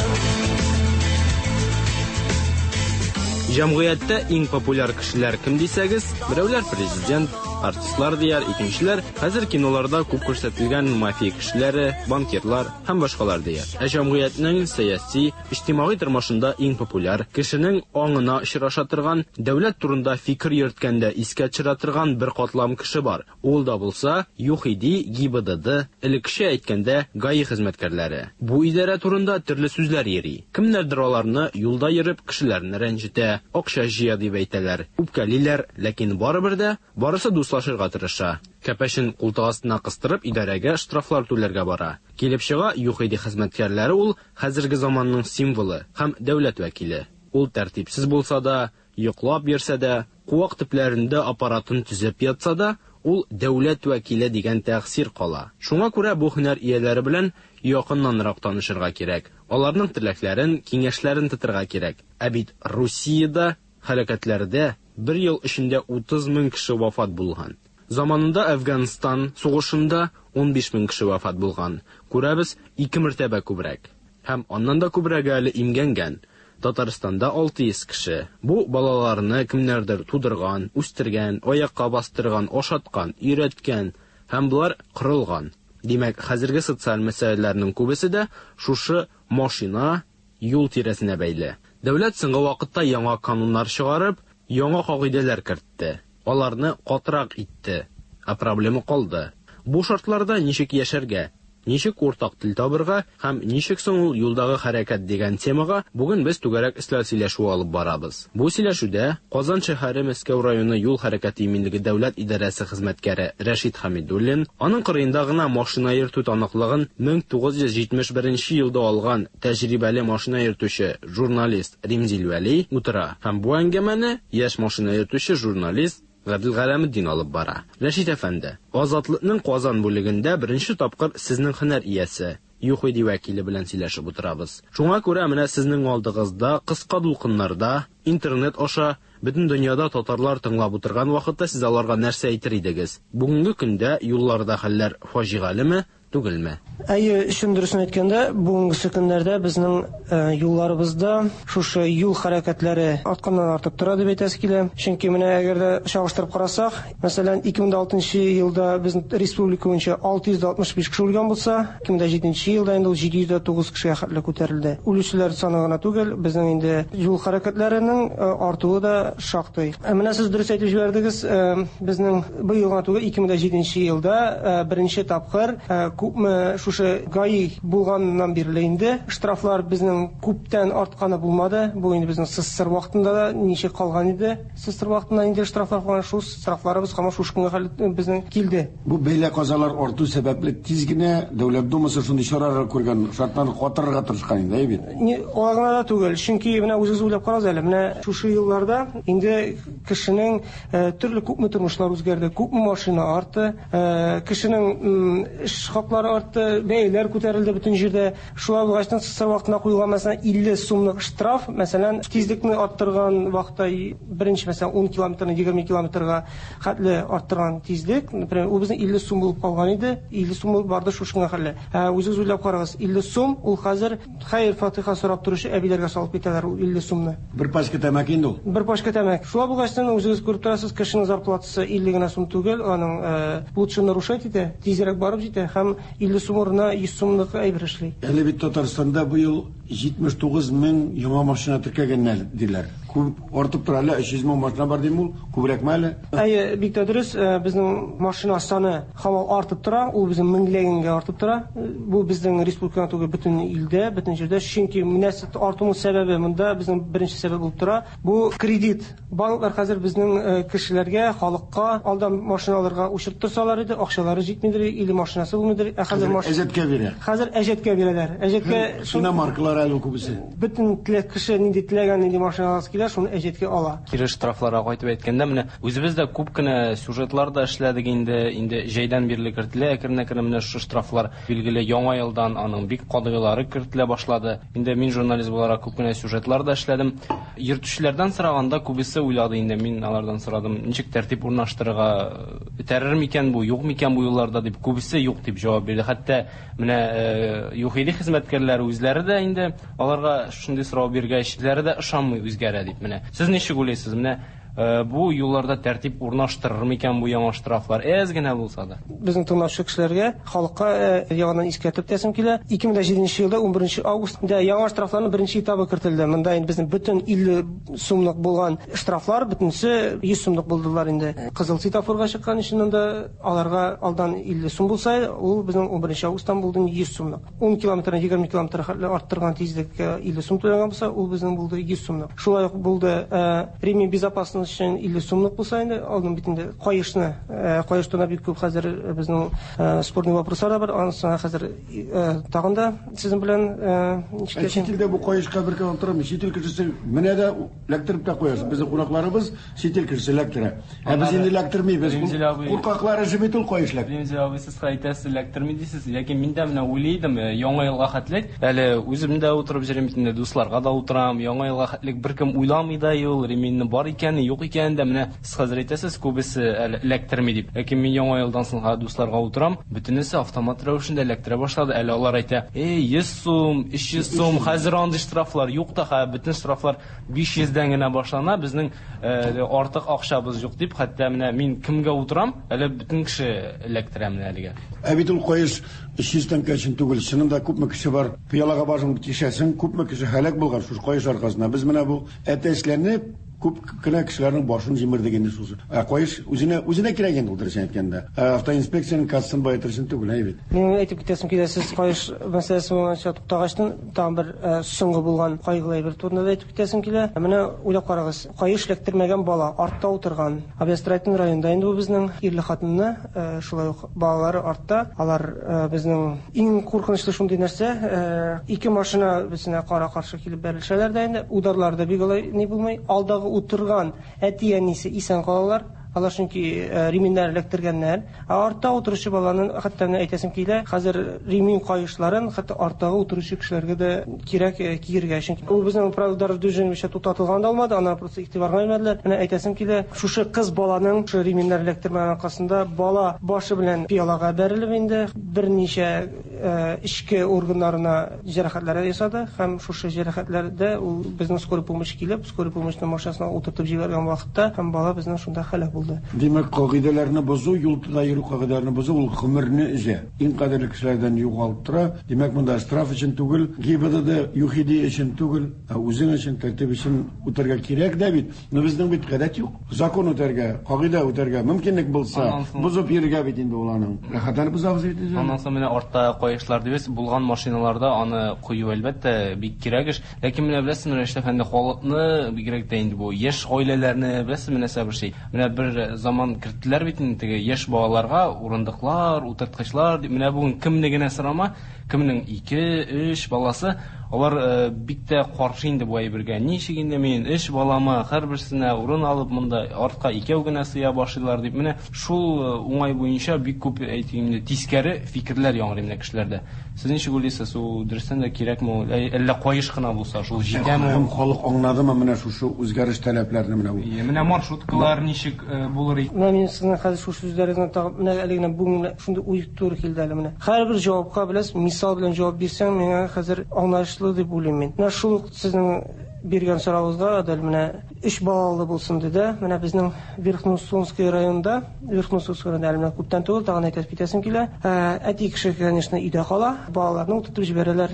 [SPEAKER 19] Җәмгыятьтә иң популяр кешеләр кем дисәгез, берәүләр президент, артистлар дияр, икенчеләр хәзер киноларда күп күрсәтелгән мафия кешеләре, банкирлар һәм башкалар дияр. Җәмгыятьнең сәяси, иҗтимагый тормышында иң популяр, кешенең аңына очраша торган, дәүләт турында фикер йөрткәндә искә төшерә торган бер катлам кеше бар. Ул да булса ЮХИДИ, ГИБДД, элеккечә әйткәндә ГАИ хезмәткәрләре. Бу идарә турында төрле сүзләр йөри. Кемнәрдер аларны юлда йөреп кешеләрне рәнҗетә, акча җыя дип әйтәләр, үпкәлиләр, ләкин барыбер дә барысы дуслашырга тырыша. Кәпәшен култык астына кыстырып идарәгә штрафлар түләргә бара. Килеп чыга ЮХИДИ хезмәткәрләре ул хәзерге заманның символы һәм дәүләт вәкиле. Ул тәртипсез булса да, йоклап йөрсә дә, куак төпләрендә аппаратын төзеп ятса да, ул дәүләт вәкиле дигән тәгъсир кала. Шуңа күрә бу һөнәр ияләре белән якыннанрак танышырга кирәк. Аларның теләкләрен, киңәшләрен тотырга кирәк. Ә бит Русиядә һәлакәтләрдә 1 ел эчендә 30 мең кеше вафат булган. Заманында Әфганстан сугышында 15 мең кеше вафат булган. Күрәбез 2 мәртәбә күбрәк. Һәм аннан да күбрәге әле имгәнгән. Татарстанда 600 кеше. Бу балаларны кемнәрдер тудырган, үстергән, аякка бастырган, ашаткан, өйрәткән һәм булар кырылган. Димәк, хәзерге социаль мәсьәләләрнең күбесе дә шушы машина, юл тирәсенә бәйле. Дәүләт соңгы вакытта яңа кануннар чыгарып, яңа кагыйдәләр кертте. Аларны катырак итте. Проблема калды. Бу шартларда ничек яшәргә, ничек уртак тел табырга һәм ничек соң ул юлдагы хәрәкәт дигән темага бүген без түгәрәк өстәл сөйләшү алып барабыз. Бу сөйләшүдә Казан шәһәре Мәскәү районы юл хәрәкәте иминлеге дәүләт идарәсе хезмәткәре Рәшид Хәмидуллин, аның кырыенда гына машина йөртү таныклыгын 1971 елда алган тәҗрибәле машина йөртүче журналист Римзил Вәли утыра һәм бу әңгәмәне яшь машина йөртүче журналист Гадел Галәметдин алып бара. Рәшид әфәнде, Азатлыкның Казан бүлегендә беренче тапкыр сезнең һөнәр иясе, ЮХИДИ вәкиле белән сөйләшеп утырабыз. Шуңа күрә менә сезнең алдыгызда кыска дулкыннарда, интернет аша бөтен дөньяда татарлар тыңлап утырган вакытта сез аларга нәрсә әйтер идегез? Бүгенге көндә юлларда хәлләр фаҗигалеме, түгелме?
[SPEAKER 2] Әйе, шын дөресен әйткәндә, бүгенге көннәрдә безнең юлларыбызда шушы юл хәрәкәтләре артканнан артып тора дип әйтәсе килә. Чөнки менә әгәр дә чагыштырып карасак, мәсәлән, 2006 елда безнең республика буенча 665 кеше үлгән булса, 2007 елда инде 709 кешегә хәтле күтәрелде. Үлүчеләр саны гына түгел, безнең инде юл хәрәкәтләренең артуы да шактый. Менә сез дөрес әйтеп җибәрдегез, безнең быел гына түгел, 2007 елда беренче тапкыр күпме шушы гаи булганнан бирле инде штрафлар безнең күптән артканы булмады. Бу инде безнең СССР вакытында да ничек калган иде. СССР вакытында инде штрафлар калган, шу штрафларыбыз һәм шушы көнгә безнең килде.
[SPEAKER 3] Бу бәйлә казалар арту сәбәпле тиз генә дәүләт думасы шундый чаралар күргән, шартларны катырырга тырышкан инде бит.
[SPEAKER 2] Аларга да түгел, чөнки менә үзегез уйлап карагыз әле, менә шушы елларда инде кешенең төрле күпме тормышлар үзгәрде, күпме машина артты, кешенең эш хаклары артты, бәяләр күтәрелде бөтен җирдә. Шулай булгач, СССР вакытында куелган мәсәлән 50 сумлык штраф, мәсәлән, тизлекне арттырган вакытта беренче мәсәлән 10 километрны 20 километрга хәтле арттырган тизлек, например, ул безнең 50 сум булып калган иде, 50 сум барды шушыңа хәлле. Үзегез уйлап карагыз, 50 сум ул хәзер хәйр фатиха сорап торучы әбиләргә салып китәләр ул 50 сумны.
[SPEAKER 3] Бер пачка тәмәк инде ул.
[SPEAKER 2] Бер пачка тәмәк. Шулай булгач, үзегез күреп торасыз, кешенең зарплатасы 50 гына сум түгел, аның лучше нарушать итә, тизрәк барып җитә һәм 50 сум урынына 100 сумлык әйбер эшли.
[SPEAKER 3] Әле бит Татарстанда бу ел 79 мең яңа машина теркәгәннәр диләр. Күп артып тора әле, 300 мең машина бар дим ул, күбрәк мәле.
[SPEAKER 2] Әйе, бик тә дөрес, безнең машина саны һаман артып тора, ул безнең меңләгәнгә артып тора. Бу безнең республикада түгел, бөтен илдә, бөтен җирдә, чөнки мөнәсәбәт артуның сәбәбе монда безнең беренче сәбәп булып тора. Бу кредит. Банклар хәзер безнең кешеләргә, халыкка алдан машиналарга учырып торсалар иде, акчалары җитмидер, или машинасы булмыйдыр. Хәзер
[SPEAKER 3] әҗәткә бирә.
[SPEAKER 2] Хәзер әҗәткә бирәләр. Әҗәткә
[SPEAKER 3] шуна маркалар әле күбесе.
[SPEAKER 2] Бөтен кеше нинди теләгән нинди машиналар килә, шуны әҗәткә ала.
[SPEAKER 19] Кире штрафларга кайтып әйткәндә, менә үзебез дә күп кенә сюжетлар да эшләдек инде җәйдән бирле кертелә, әкрен-әкрен менә шу штрафлар билгеле яңа елдан аның бик кадыйлары кертелә башлады. Инде мин журналист буларак күп кенә сюжетлар да эшләдем. Йөртүчеләрдән сораганда күбесе уйлады инде, мин алардан сорадым, ничек тәртип урнаштырырга, бетерер микән бу, юк микән бу юлларда дип, күбесе юк дип җавап бирде. Хәтта менә юхиди хезмәткәрләре үзләре дә инде аларга шундый сорау биргәч, үзләре дә ышанмый үзгәрә дип менә. Сез ничек уйлыйсыз, менә бу юлларда тәртип урнаштырыр микән бу яңа штрафлар, әз генә булса да?
[SPEAKER 2] Безнең тыңлаучы кешеләргә, халыкка ягыннан искәртеп тәсем килә. 2007 елда 11 августта яңа штрафларның беренче этабы кертелде. Монда инде безнең бөтен 50 сумлык булган штрафлар бөтенсе 100 сумлык булдылар инде. Кызыл светофорга чыккан өчен анда аларга алдан 50 сум булса, ул безнең 11 августтан булды 100 сумлык. 10 километрны 20 километр арттырган тизлеккә 50 сум түләгән булса, ул безнең булды 100 сумлык. Шулай ук булды ремень безопасности өчен 50 сумлык булса инде, алдан бит инде каештына бик күп хәзер безнең спорный вопрослар бар, анысы хәзер тагын да сезнең белән ничек
[SPEAKER 3] читилдә бу каешка бер кем торам, читил кешесе менә дә ләктереп тә куясыз. Безнең кунакларыбыз читил кешесе ләктерә. Без инде ләктермибез. Куркаклары җибет ул каешлак.
[SPEAKER 19] Бензин сез хәйтәсез ләктерми дисез, ләкин мин дә менә уйлыйдым, яңа елга хәтлек, әле үзем дә утырып җирем бит инде, дусларга да утырам, яңа елга хәтлек беркем уйламый да юл, реминне бар икән, юк икән дә менә сез хәзер әйтәсез, күбесе ләктерми дип. Ләкин мин яңа елдан соң дусларга утырам, бөтенесе автомат рәвешендә ләктерә башлады. Әле алар әйтә, 100 сум, 300 сум, хәзер андый штрафлар юк та, бөтен штрафлар 500-дән генә башлана, безнең артык акчабыз юк дип, хәтта менә мин кемгә утырам, әле бөтен кеше ләктерә менә әлегә.
[SPEAKER 3] Бит ул каеш 300 тәңкә өчен түгел, чынында күпме кеше бар, пыялага башын кишәсен, күпме кеше һәлак булган шу каеш аркасында. Без менә бу әтәчләрне күп кенә кешеләрнең башын җимердек инде шусы. Каеш үзенә кирәк инде ул дөресен әйткәндә. Автоинспекциянең кассын байтырсын түгел, әйбит.
[SPEAKER 2] Мин әйтеп китәсем килә, сез каеш мәсьәләсе буенча туктагачтан тагын бер соңгы булган кайгылы бер турында да әйтеп китәсем килә. Менә уйлап карагыз, каеш ләктермәгән бала артта утырган. Абьястрайтын районында инде бу безнең ирле хатынны, шулай ук балалары артта. Алар безнең иң куркынычлы шундый нәрсә, ике машина безне кара-каршы килеп бәрелшәләр дә инде, ударлар да бик алай ни булмый, алдагы утырган әти-әнисе исән калалар, Алар чөнки реминнәр эләктергәннәр. Артта утыручы баланың хәтта менә әйтәсем килә, хәзер ремин каешларын хәтта арттагы утыручы кешеләргә дә кирәк киергә. Чөнки ул безнең правилар дөрҗен тутатылган да алмады, ана просто игътибарга алмадылар. Менә әйтәсем килә, шушы кыз баланың шу реминнәр эләктермәгән аркасында бала башы белән пиялага бәрелеп инде, берничә ичке органнарына җәрәхәтләр ясады һәм шушы җәрәхәтләрдә ул безнең скорый помощь килеп, скорый помощьның машинасына утыртып җибәргән вакытта һәм бала безнең шунда һәлак булды.
[SPEAKER 3] Димәк, кагыйдәләрне бозу, юлда йөрү кагыйдәләрне бозу ул гомерне өзә. Иң кадерле кешеләрдән югалып тора. Димәк, монда штраф өчен түгел, ГИБДД ЮХИДИ өчен түгел, үзең өчен тәртип өчен үтәргә кирәк дә бит. Безнең бит гадәт юк. Закон үтәргә, кагыйдә үтәргә мөмкинлек булса, бозып йөргә бит инде уларның. Рәхәтләнеп бозабыз бит.
[SPEAKER 19] Аннан соң менә артта каешлар дибез, булган машиналарда аны кую әлбәттә бик кирәк эш. Ләкин менә беләсез, менә эшләп хәнде халыкны бигрәк тә инде бу яшь гаиләләрне беләсез, менә бер шей. Менә бер заман керттеләр бит инде теге яшь балаларга урындыклар, утырткычлар, менә бүген кемнегенә сорама, кемнең 2-3 баласы, алар бик тә каршы инде бу әйбергә. Ничек инде мен 3 балама һәрберсенә урын алып монда артка икәү генә сыя башлыйлар дип, менә шул уңай буенча бик күп әйтимне тискәре фикерләр яңгырый менә кешеләрдә. Сез ничек уйлыйсыз, ул дөрестән дә кирәкме, әллә каеш кына булса шул җитәме?
[SPEAKER 3] Халык аңладымы менә шушы үзгәреш таләпләрне менә ул?
[SPEAKER 19] Менә маршруткалар ничек булыр икән?
[SPEAKER 2] Мен сезнең хәзер шушы сүзләрегезне тагып менә әлегә бу шундый уй туры килде әле менә. Һәрбер җавапка беләс, мисал белән җавап бирсәң, миңа хәзер аңлашлы дип уйлыйм мин. Менә шул сезнең биргән соравыгызга да менә 3 балалы булсын диде. Менә безнең Верхнеусонский районында, менә күптән түгел тагын әйтеп китәсем килә. Әти кеше, конечно, өйдә кала. Балаларны утыртып җибәрәләр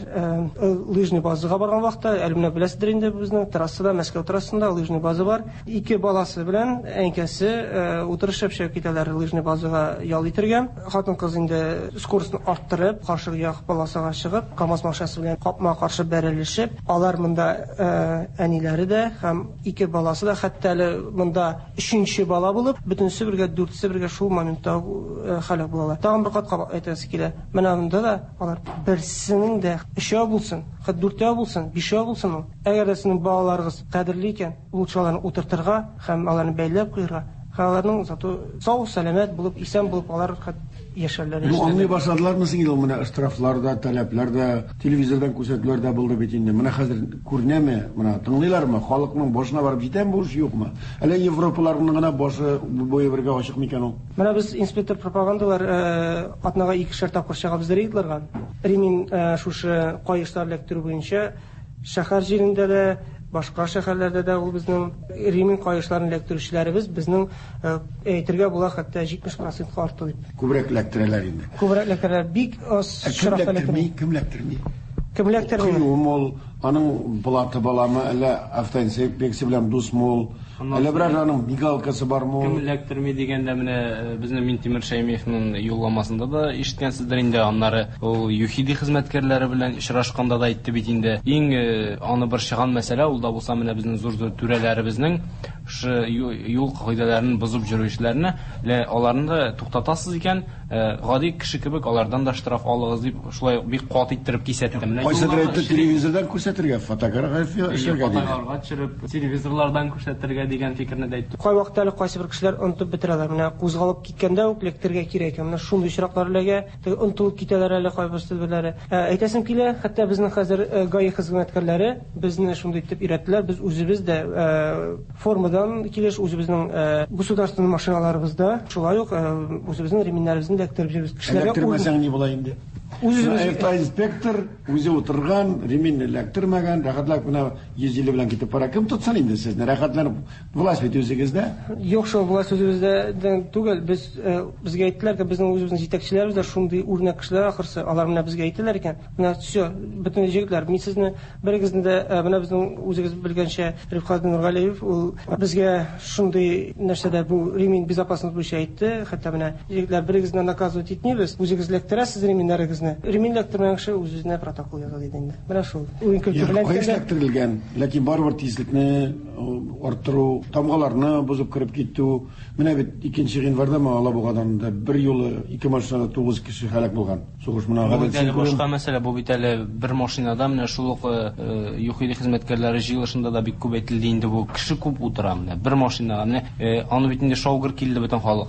[SPEAKER 2] лыжный базага барган вакытта. Әле менә беләсездер инде безнең трассада, Мәскәү трассасында лыжный база бар. 2 баласы белән әнкәсе утырышып чыгып китәләр лыжный базага ял итәргә. Хатын-кыз инде скоростны арттырып, каршы як полосага чыгып, КамАЗ машинасы белән капма каршы бәрелешеп, алар монда әниләре дә һәм 2 баласы да, хәтта монда 3нче бала булып, бөтенсе бергә 4се бергә шул моментта хәлак булалар. Тагын бер катка әйтәсе килә. Менә монда да алар берсенең дә 3 булсын, хәтта 4 булсын, 5 булсын. Әгәр дә сезнең балаларыгыз кадерле икән, ул чаларны утыртырга һәм аларны бәйләп куярга, аларның зато сау, сәламәт булып, исән булып алар яшәрләр.
[SPEAKER 3] Ну, аңлый башладылармы син инде менә штрафларда, таләпләрдә, телевизордан күрсәтүләрдә булды бит инде. Менә хәзер күренәме, менә тыңлыйлармы, халыкның башына барып җитәме бу эш юкмы? Әллә Европаларның гына башы буе бергә ачык микән ул?
[SPEAKER 2] Менә без инспектор пропагандалар атнага 2 тапкыр чыгабыз рейдларга. Ремин шушы каешлар эләктерү буенча шәһәр җирендә дә, башка шәһәрләрдә дә ул безнең ремин каешларын эләктерүчеләребез безнең әйтергә була хәтта 70% артты дип.
[SPEAKER 3] Күбрәк эләктерәләр инде.
[SPEAKER 2] Күбрәк эләктерәләр, бик аз шарафта эләктерми.
[SPEAKER 3] Кем эләктерми?
[SPEAKER 2] Кем эләктерми?
[SPEAKER 3] Ул аның булаты баламы, әллә автоинспекция белән дусмы ул? Әллә берәр аның мигалкасы бармы?
[SPEAKER 19] Кем эләктерми дигәндә менә безнең Минтимер Шәймиевның юлламасында да ишеткәнсездер инде, аннары ул ЮХИДИ хезмәткәрләре белән очрашканда да әйтте бит инде. Иң аны бер чыган мәсьәлә ул да булса менә безнең зур түрәләребезнең юл кагыйдәләрен бозып йөрүчеләрне, аларны да туктатасыз икән, гади кеше кебек алардан да штраф алыгыз дип шулай бик кат иттереп кисәтте.
[SPEAKER 3] Кайсыдыр әйтте, телевизордан күрсәтергә, фотография эшләргә диде.
[SPEAKER 19] Фотографияларга төшереп, телевизорлардан күрсәтергә дигән фикерне дә әйтте.
[SPEAKER 2] Кай вакытта әле кайсы бер кешеләр онытып бетерәләр. Менә кузгалып киткәндә үк эләктерергә кирәк. Менә шундый очраклар эләгә, онытылып китәләр әле кайберсе бирләре. Әйтәсем килә, хәтта безнең хәзер ГАИ хезмәткәрләре безне шундый итеп өйрәттеләр. Без үзебез дә формадан килеш, үзебезнең государственный машиналарыбызда шулай ук үзебезнең реминнәребезне эләктереп җибез. Кешеләргә
[SPEAKER 3] эләктермәсәң ни була инде? Инспектор үзе утырган, ремин эләктермәгән, рәхәтләп кенә 150 белән китеп бара. Кем тотсын инде сезне? Рәхәтләнеп власть бит үзегездә?
[SPEAKER 2] Юк, шул власть үзебездә түгел. Безгә әйттеләр ки, безнең үзебезнең җитәкчеләребез дә шундый үрнәк кешеләр, ахырсы алар менә безгә әйттеләр икән. Менә всё, бөтен җегетләр, мин сезне берегезне дә менә безнең үзегез белгәнчә Рифкат Нургалиев ул безгә шундый нәрсәдә бу ремин безопасность буенча әйтте. Хәтта менә җегетләр берегезне наказывать итмибез, үзегез эләктерәсез реминнәрегезне. Ремин эләктермәгән кеше үзенә протокол яза диде инде. Менә шул. Уен көлке белән
[SPEAKER 3] эләктерелгән, ләкин барыбер тизлекне арттыру, тамгаларны бозып кирип китү. Менә бит 2 январьда ала булганда бер юлы 2 машинада 9 кеше һәлак булган. Сугыш менә
[SPEAKER 19] Бу бит әле башка мәсьәлә, бу бит әле бер машинада менә шул ук ЮХИДИ хезмәткәрләре җыелышында да бик күп әйтелде инде, бу кеше күп утыра менә бер машинага. Менә аны бит инде шаугыр килде бөтен халык.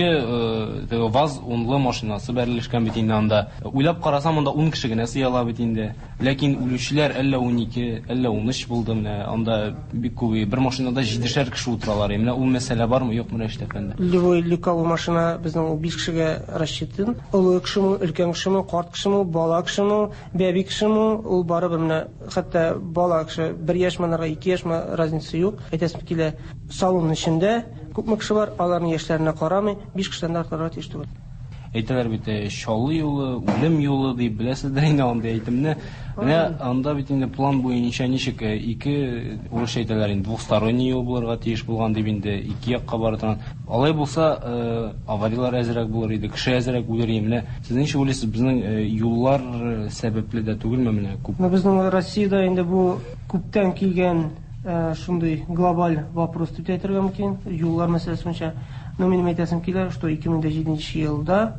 [SPEAKER 19] 2 ВАЗ унлы машинасы берләшкән бит инде анда. Уйлап карасам, анда 10 кеше генә сыяла бит инде. Ләкин үлүчеләр әллә 12, әллә 13 булды менә. Анда бик күп, бер машинада 7-шәр кеше утыралар. Менә ул мәсьәлә бармы, юкмы Рәштәфәнде?
[SPEAKER 2] Левой люкавый машина безнең 5 кешегә расчетын. Олы кешеме, өлкән кешеме, карт кешеме, бала кешеме, бәби кешеме, ул барыбер менә хәтта бала кеше 1 яшь манарга 2 яшь разница юк. Әйтәсем килә, салон эчендә күпме кеше бар, аларның яшьләренә карамый, 5 кешедән артыграк тиеш түгел.
[SPEAKER 19] Әйтәләр бит, шалы юлы, үлем юлы дип беләсездер инде анда әйтемне. Менә анда бит инде план буенча ничек 2 урыш әйтәләр инде двухсторонний юл булырга тиеш булган дип инде 2 якка бара торган. Алай булса, авариялар әзрәк булыр иде, кеше әзрәк үлер иде. Менә сез ничек уйлыйсыз, безнең юллар сәбәпле дә түгелме менә күп?
[SPEAKER 2] Безнең Россиядә инде бу күптән килгән шундый глобаль вопрос дип әйтергә мөмкин. Юллар мәсьәләсе буенча, мин әйтәсем килә, что 2007 елда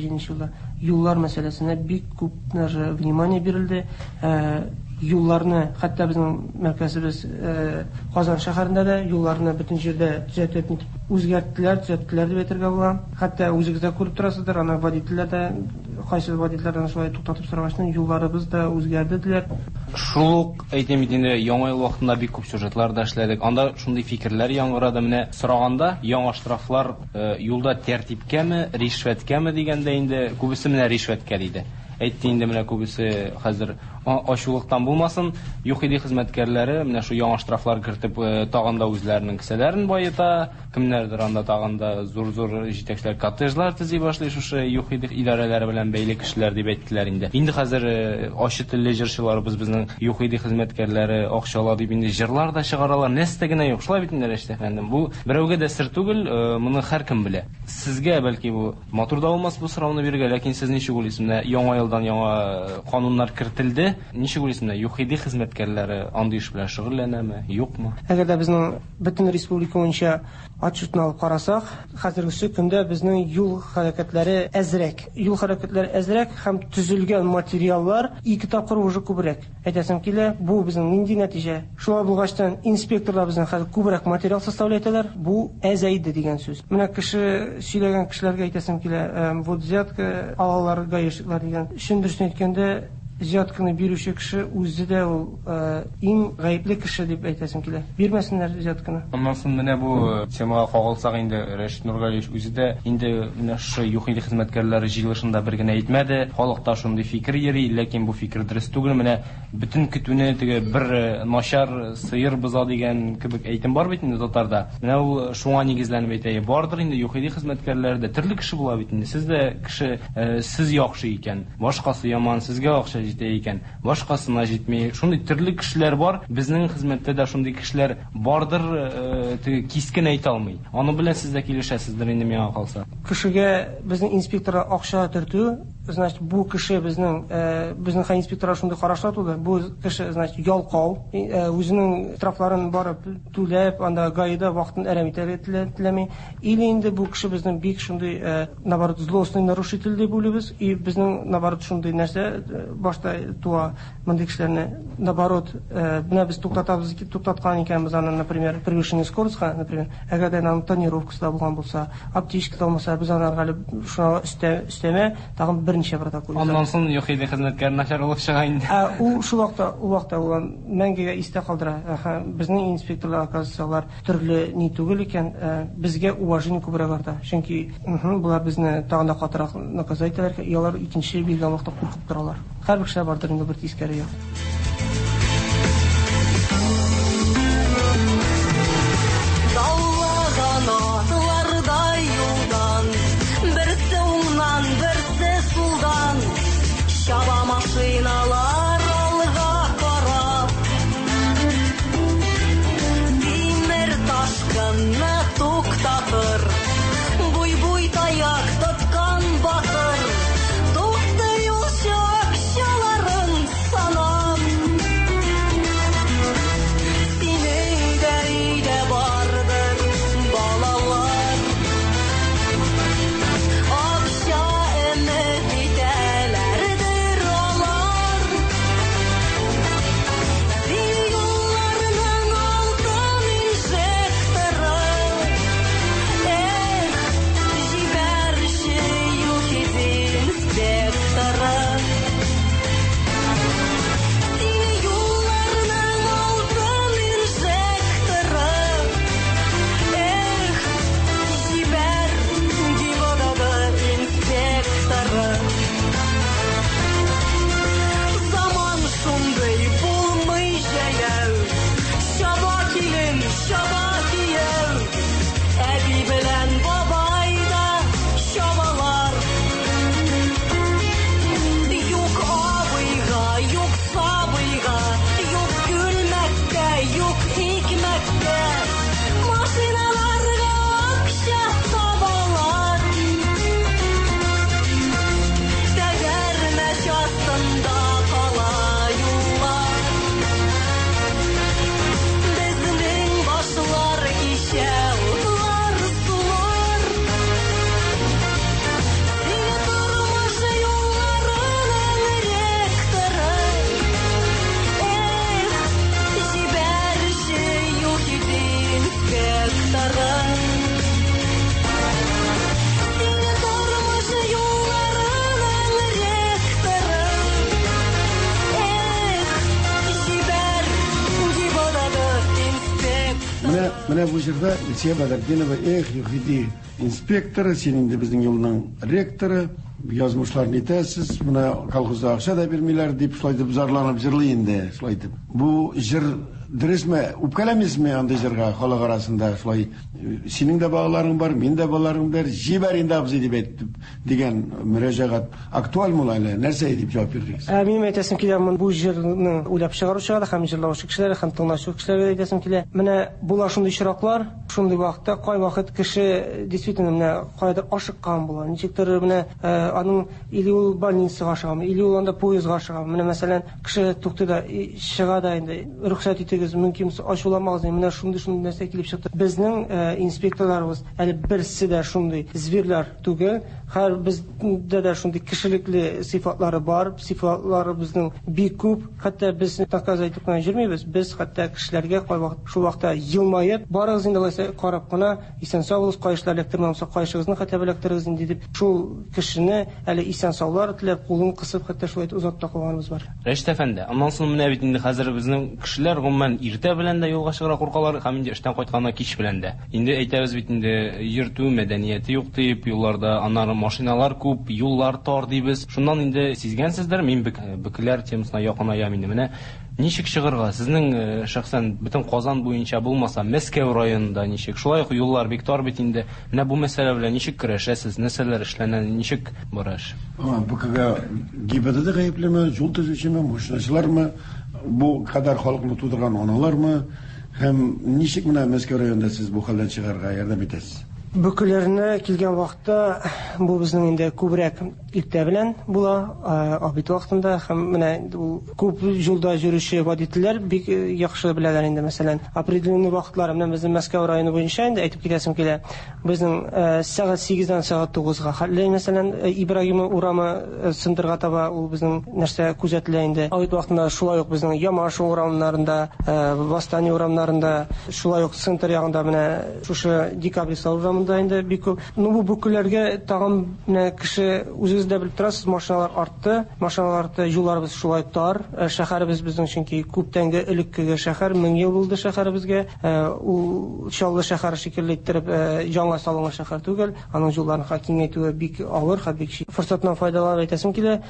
[SPEAKER 2] юллар мәсьәләсенә бик күп внимание бирелде. Юлларны, хәтта безнең мәркәзебез Казан шәһәрендә дә юлларны бөтен җирдә үзгәрттеләр дип әйтергә була. Хәтта үзегез дә күреп торасыздыр, аны водительләр дә, кайсы водительләрдән шулай туктатып сорагачтан юлларыбыз да үзгәрде диләр.
[SPEAKER 19] Шул ук әйтәм инде, яңа ел вакытында бик күп сюжетлар да эшләдек. Анда шундый фикерләр яңгырады. Менә сораганда яңа штрафлар юлда тәртипкәме, ришвәткәме дигәндә инде күбесе менә ришвәткә диде. Әйтте инде менә күбесе хәзер ачулыктан булмасын, ЮХИДИ хезмәткәрләре менә шу яңа штрафлар кертеп тагында үзләренең кесәләрен байыта, кемнәрдер анда тагында зур-зур җитәкчеләр коттеджлар төзи башлый шушы ЮХИДИ идарәләре белән бәйле кешеләр дип әйттеләр инде. Инде хәзер ачы телле җырчыларыбыз безнең ЮХИДИ хезмәткәрләре акчала дип инде җырлар да чыгаралар. Нәрсә генә юк, шулай бит инде Рәштәфәндем. Бу берәүгә дә сер түгел, моны һәркем белә. Сезгә бәлки бу матур да булмас бу сорауны бирергә, ләкин сез ничек уйлыйсыз? Менә яңа елдан яңа кануннар кертелде. Ничек уйлыйсыз, ЮХИДИ хезмәткәрләре андый эш белән шөгыльләнәме, юкмы?
[SPEAKER 2] Әгәр дә безнең бөтен республика буенча отчетны алып карасак, хәзерге көндә безнең юл хәрәкәтләре әзрәк һәм төзелгән материаллар 2 тапкыр уже күбрәк. Әйтәсем килә, бу безнең нинди нәтиҗә? Шулай булгачтан инспекторлар безнең хәзер күбрәк материал составлайталар. Бу әзәйде дигән сүз. Менә кеше сөйләгән кешеләргә әйтәсем килә, вот взятка алалар, гаишниклар дигән. Шундый әйткәндә, взятканы бирүче кеше үзе дә ул иң гаепле кеше дип әйтәсем килә. Бирмәсеннәр взятканы.
[SPEAKER 19] Аннан соң менә бу темага кагылсак инде Рәшит Нургалиевич үзе дә инде менә шу ЮХИДИ хезмәткәрләре җыелышында бер генә әйтмәде. Халыкта шундый фикер йөри, ләкин бу фикер дөрес түгел. Менә бөтен көтүне теге бер начар сыер боза дигән кебек әйтем бар бит инде татарда. Менә ул шуңа нигезләнеп әйтә. Бардыр инде ЮХИДИ хезмәткәрләре дә төрле кеше була бит инде. Сез дә кеше, сез яхшы икән, башкасы яман, сезгә акча җитә икән, башкасына җитмәй. Шундый төрле кешеләр бар. Безнең хезмәттә дә шундый кешеләр бардыр, кискен әйтә алмый. Аны белән сез дә килешәсездер инде миңа калса.
[SPEAKER 2] Кешегә безнең инспектор акча төртү, значит, бу кеше безнең һәм инспекторлар шундый карашлар туды. Бу кеше, значит, ялкау, үзенең штрафларын барып түләп, анда гаида вакытын әрәм итәргә теләми. Или инде бу кеше безнең бик шундый, наоборот, злостный нарушитель дип уйлыйбыз. И безнең наоборот шундый нәрсә башта туа, мондый кешеләрне наоборот, менә без туктаткан икәнбез аны, например, превышение скоростька, например, әгәр дә аның тонировкасы булган булса, аптечка булмаса, без аны шуңа өстәмә тагын берничә протокол.
[SPEAKER 19] Аннан соң ЮХИДИ хезмәткәре начар булып чыга инде.
[SPEAKER 2] Ул шул вакытта ул мәңгегә истә калдыра. Безнең инспекторлар, оказывается, төрле ни түгел икән, безгә уважение күбрәк арта. Чөнки булар безне тагын да катырак наказать итәләр, ялар икенче билгеле вакытта куркып торалар. Һәрбер кеше бардыр инде бер тискәре юк.
[SPEAKER 26] Даллаган атлардай юлдан, берсе уңнан, берсе сулдан, чаба машиналар алга карап. Тимер ташкынны туктатыр, буй-буй таяк тоткан батыр. Тукты юлчы акчаларын санап.
[SPEAKER 3] Менә бу җирдә Илсия Бәдретдинова, юхиди инспекторы, синең дә безнең юлның ректоры, язмышларны итәсез, менә колхозда акча да бирмиләр дип, шулай дип зарланып җырлый инде, шулай дип. Бу җыр дөресме, үпкәләмисезме анда җырга халык арасында шулай синең дә балаларың бар, мин дә балаларым бар, җибәр инде абзый дип әйтеп дигән мөрәҗәгать актуальмы әле, нәрсә дип җавап бирдегез?
[SPEAKER 2] Мин әйтәсем килә, бу җырны уйлап чыгаручыга да һәм җырлаучы кешеләр, һәм тыңлаучы кешеләргә әйтәсем килә. Менә була шундый чираклар, шундый вакытта кай вакыт кеше действительно менә кайдыр ашыккан була. Ничектер менә аның или ул больницага чыгамы, или ул анда поездга чыгамы. Менә мәсәлән, кеше тукты да чыга да инде, рөхсәт итегез, мөмкин ачуламагыз, менә шундый нәрсә килеп чыкты. Безнең инспекторларыбыз әле берсе дә шундый звирлар түгел. Һәр бездә дә шундый кешелекле сыйфатлары бар, сыйфатлары безнең бик күп. Хәтта без наказ әйтеп кенә җөрмибез. Без хәтта кешеләргә кай вакыт шул вакытта елмаеп, барыгыз инде булса карап кына, исән саулыгыз, кайышлар электронлы кайышыгызны хәтта беләктерегез инде дип, шул кешене әле исән саулар теләп кулын кысып хәтта шулай узатта калганыбыз бар.
[SPEAKER 19] Рәшит әфәнде, аннан соң менә бит инде хәзер безнең кешеләр гомумән иртә белән дә юлга чыгыра куркалар, һәм инде эштән кайтканда кич белән дә. Инде әйтәбез бит инде йөртү мәдәнияте юк дип, юлларда аннары машиналар күп, юллар тар дибез. Шуннан инде сизгәнсездер, мин бөкләр темасына якынаям инде. Менә ничек чыгырга? Сезнең шәхсән бөтен Казан буенча булмаса, Мәскәү районында ничек? Шулай ук юллар бик тар бит инде. Менә бу мәсьәлә белән ничек көрәшәсез? Нәрсәләр эшләнә? Ничек бара эш?
[SPEAKER 3] Бу ГИБДД гаеплеме, юл төзүчеме, машиначылармы, бу кадәр халыкны тудырган аналармы? Һәм ничек менә Мәскәү районында сез бу хәлдән чыгарга ярдәм итәсез?
[SPEAKER 2] Бөкеләрне килгән вакытта бу безнең инде күбрәк иртә белән була, обед вакытында, һәм менә күп юлда йөрүче водительләр бик яхшы беләләр инде. Мәсәлән, определенный вакытлар менә безнең Мәскәү районы буенча инде әйтеп китәсем килә. Безнең сәгать 8-дан сәгать 9-га хәлле, мәсәлән, Ибраһимов урамы Сындырга таба ул безнең нәрсә күзәтелә инде. Обед вакытында шулай ук безнең Ямаш урамнарында, Восстание урамнарында, шулай ук центр ягында менә шушы Декабристлар урамында инде бик күп. Бу бүкеләргә тагын менә кеше үзегез дә белеп торасыз, машиналар артты. Машиналарда юлларыбыз шулай тар. Шәһәребез безнең чөнки күптәнге элеккеге шәһәр, 1000 ел булды шәһәребезгә. Ул Чаллы шәһәре шикелле иттереп яңа салынган шәһәр түгел. Аның юлларын киңәйтүе бик авыр, һәм бик форсатнан файдаланып әйтәсем килә.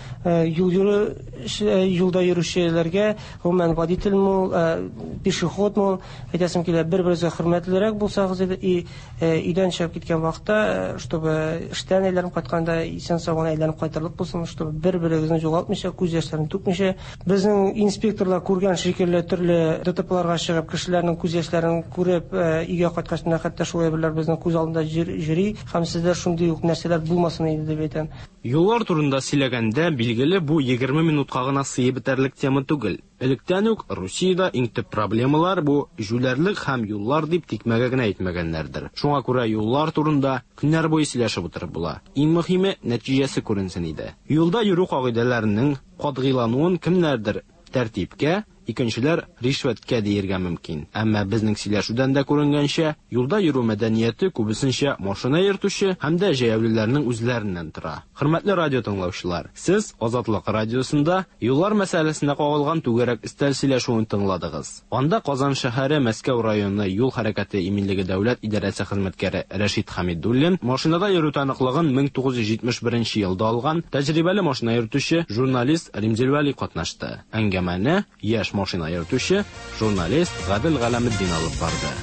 [SPEAKER 2] Юлда йөрүчеләргә, гомумән водительме, пешеходме, әйтәсем килә, бер-берегезгә хөрмәтлерәк булсагыз иде, өйдән чыгып киткән вакытта, чтобы эштән әйләнеп кайтканда исән сау әйләнеп кайтырлык булсын, чтобы бер-берегезне югалтмыйча, күз яшьләрен түкмичә. Безнең инспекторлар күргән шикелле төрле ДТПларга чыгып, кешеләрнең күз яшьләрен күреп, өйгә кайткачта хәтта шулай берләр безнең күз алдында йөри, һәм сездә шундый ук нәрсәләр булмасын иде дип әйтәм.
[SPEAKER 19] Юллар турында сөйләгәндә, билгеле, бу 20 минутка гына сыеп бетәрлек тема түгел. Электән үк Русиядә иң төп проблемалар бу җүләрлек һәм юллар дип тикмәгә генә әйтмәгәннәрдер. Шуңа күрә юллар турында көннәр буе сөйләшеп утырып була. Иң мөһиме нәтиҗәсе күренсен иде. Юлда йөрү кагыйдәләренең катгыйлануын кемнәрдер тәртипкә, икенчеләр ришвәткә диергә мөмкин. Әмма безнең сөйләшүдән дә күренгәнчә, юлда йөрү мәдәнияте күбесенчә машина йөртүче һәм дә җәяүлеләрнең үзләреннән тора. Хөрмәтле радио тыңлаучылар, сез Азатлык радиосында юллар мәсьәләсенә кагылган түгәрәк истәл сөйләшүен тыңладыгыз. Анда Казан шәһәре Мәскәү районы юл хәрәкәте иминлеге дәүләт идарәсе хезмәткәре Рәшит Хәмидуллин машинада йөрү таныклыгын 1971 елда алган тәҗрибәле машина йөртүче журналист Римзилвәли катнашты. Әңгәмәне яшь машина йөртүче журналист Гадел Галәметдин алып барды.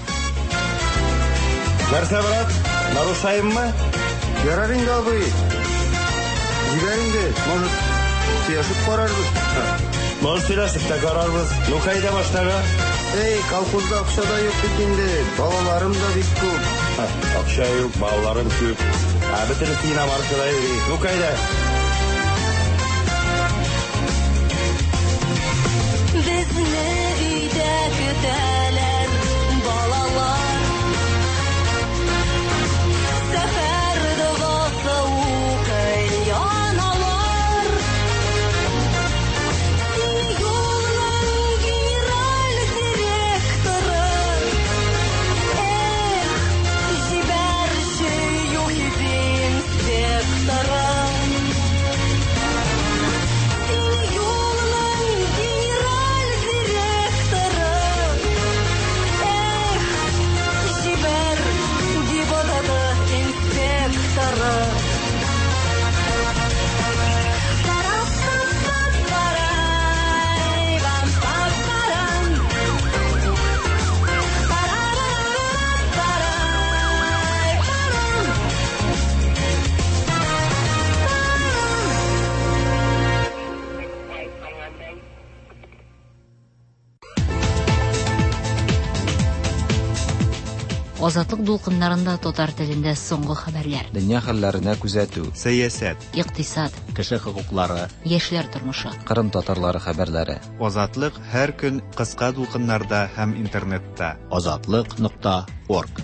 [SPEAKER 7] Нәрсә, брат? Нарушаеммы? Ярар инде, абый. Җибәр инде. Может, сөйләшеп карарбыз. Может, сөйләшеп тә карарбыз. Ну, кайда баштага? Эй, колхозда акча да юк бит инде. Балаларым да бик күп. Акча юк, балаларым күп. Бөтен иномаркада йөри. Ну, кайда?
[SPEAKER 26] Безне өйдә көтәләр балалар, сәфәр догасы укый аналар. Юлның генераль директоры, җибәрче юхиди инспекторы.
[SPEAKER 8] Азатлык дулкыннарында татар телендә соңгы хәбәрләр.
[SPEAKER 5] Дөнья хәлләренә күзәтү.
[SPEAKER 6] Сәясәт.
[SPEAKER 8] Икътисад.
[SPEAKER 1] Кеше хокуклары.
[SPEAKER 8] Яшьләр тормышы.
[SPEAKER 5] Кырым татарлары хәбәрләре.
[SPEAKER 6] Азатлык һәр көн кыска дулкыннарда һәм интернетта.
[SPEAKER 1] Azatlyk.org.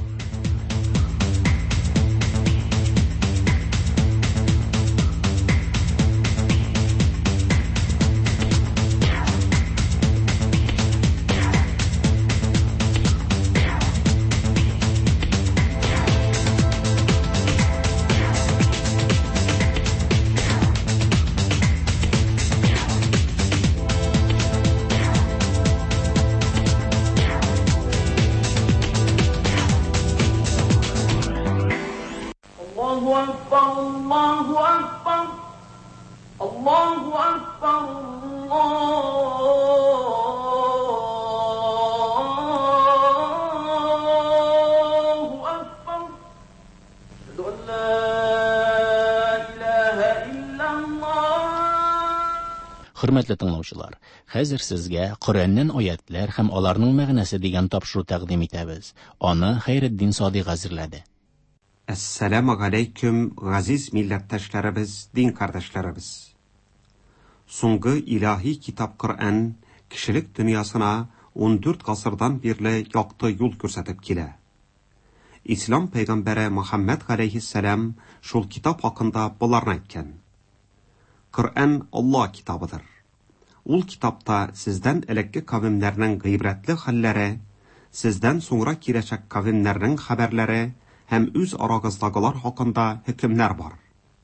[SPEAKER 1] Хөрмәтле тыңлаучылар, хәзер сезгә Коръәннән аятлар һәм аларның мәгънәсе дигән тапшыру тәкъдим итәбез. Аны Хәйретдин Садыйк әзерләде.
[SPEAKER 9] Әссәламу алейкум, газиз милләттәшләребез, дин кардәшләребез. Соңгы илаһи китап Коръән кешелек дөньясына 14 гасырдан бирле якты юл күрсәтеп килә. Ислам пәйгамбәре Мөхәммәд алейһиссәлам шул китап хакында буларны әйткән. Коръән Алла китабыдыр. Ул китапта сездән элекке кавемнәрнең гыйбрәтле хәлләре, сездән соңра киләчәк кавемнәрнең хәбәрләре һәм үз арагыздагылар хакында хөкемнәр бар.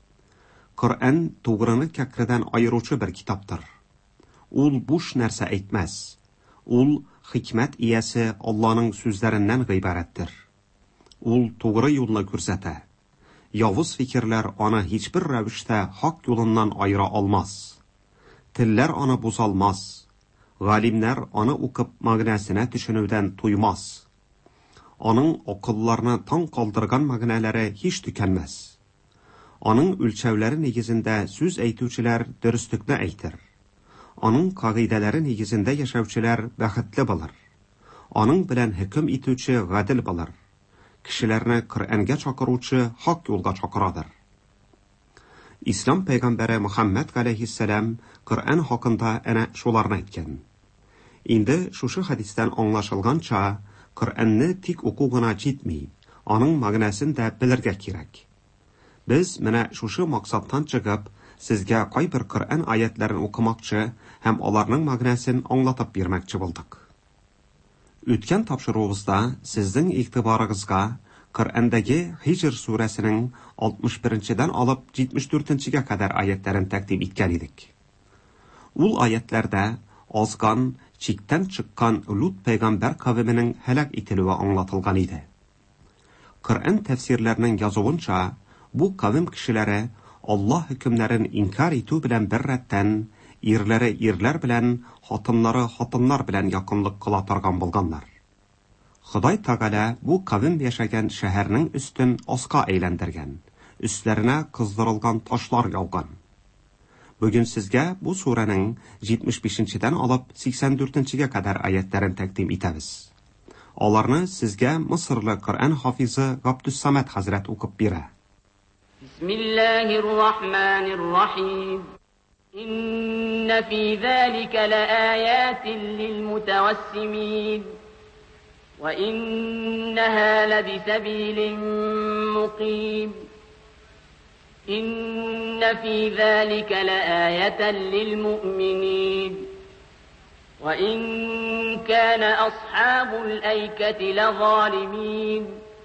[SPEAKER 9] Коръән тугрыны кәкредән айыручы бер китаптыр. Ул буш нәрсә әйтмәс. Ул хикмәт иясе Алланың сүзләреннән гыйбарәттер. Ул тугры юлны күрсәтә. Явыз фикерләр аны һичбер рәвештә хак юлыннан айыра алмас. Телләр аны бузалмас. Галимнәр аны укып мәгънәсенә төшенүдән туймас. Аның акылларны таң калдырган мәгънәләре һич төкәнмәс. Аның үлчәүләре нигезендә сүз әйтүчеләр дөреслекне әйтер. Аның кагыйдәләре нигезендә яшәүчеләр бәхетле булыр. Аның белән хөкем итүче гадел булыр. Кешеләрне Коръәнгә чакыручы хак юлга чакырадыр. Ислам пәйгамбәре Мөхәммәд алейһиссәлам Коръән хакында әнә шуларны әйткән. Инде шушы хадистән аңлашылганча, Коръәнне тик уку гына җитми, аның мәгънәсен дә белергә кирәк. Без менә шушы максаттан чыгып, сезгә кайбер Коръән аятларын укымакчы һәм аларның мәгънәсен аңлатып бирмәкче булдык. Үткән тапшыруыбызда сезнең игътибарыгызга Коръәндәге Хиҗр сүрәсенең 61-дән алып 74-гә кадәр аятларын тәкъдим иткән идек. Ул аятларда азган, чиктән чыккан Лут пәйгамбәр кавеменең һәлак ителүе аңлатылган иде. Коръән тәфсирләренең язуынча, бу кавем кешеләре Алла хөкемнәрен инкар итү белән бер рәттән ирләре ирләр белән, хатыннары хатыннар белән якынлык кыла торган булганнар. Ходай Тәгалә бу кавем яшәгән шәһәрнең өстен аска әйләндергән, өсләренә кыздырылган ташлар яуган. Бүген сезгә бу сүрәнең 75-дән алып 84-гә кадәр аятларын тәкъдим итәбез. Аларны сезгә Мисырлы Коръән хафизы Габдуссамад хәзрәт укып бирә.
[SPEAKER 26] Бисмиллаһир-рахманир-рахим. إن في ذلك لآيات للمتوسمين وإنها لبسبيل مقيم إن في ذلك لآية للمؤمنين وإن كان أصحاب الأيكة لظالمين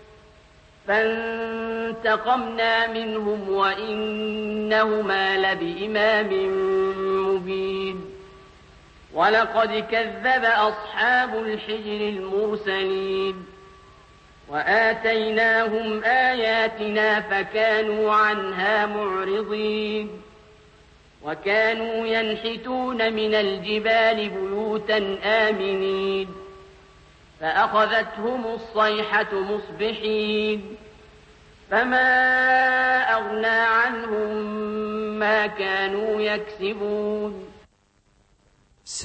[SPEAKER 26] فانتقمنا منهم وإنهما لبإمام مبين ولقد كذب أصحاب الحجر المرسلين وآتيناهم آياتنا فكانوا عنها معرضين وكانوا ينحتون من الجبال بيوتا آمنين فأخذتهم الصيحة مصبحين فما أغنى عنهم ما كانوا يكسبون
[SPEAKER 9] Siz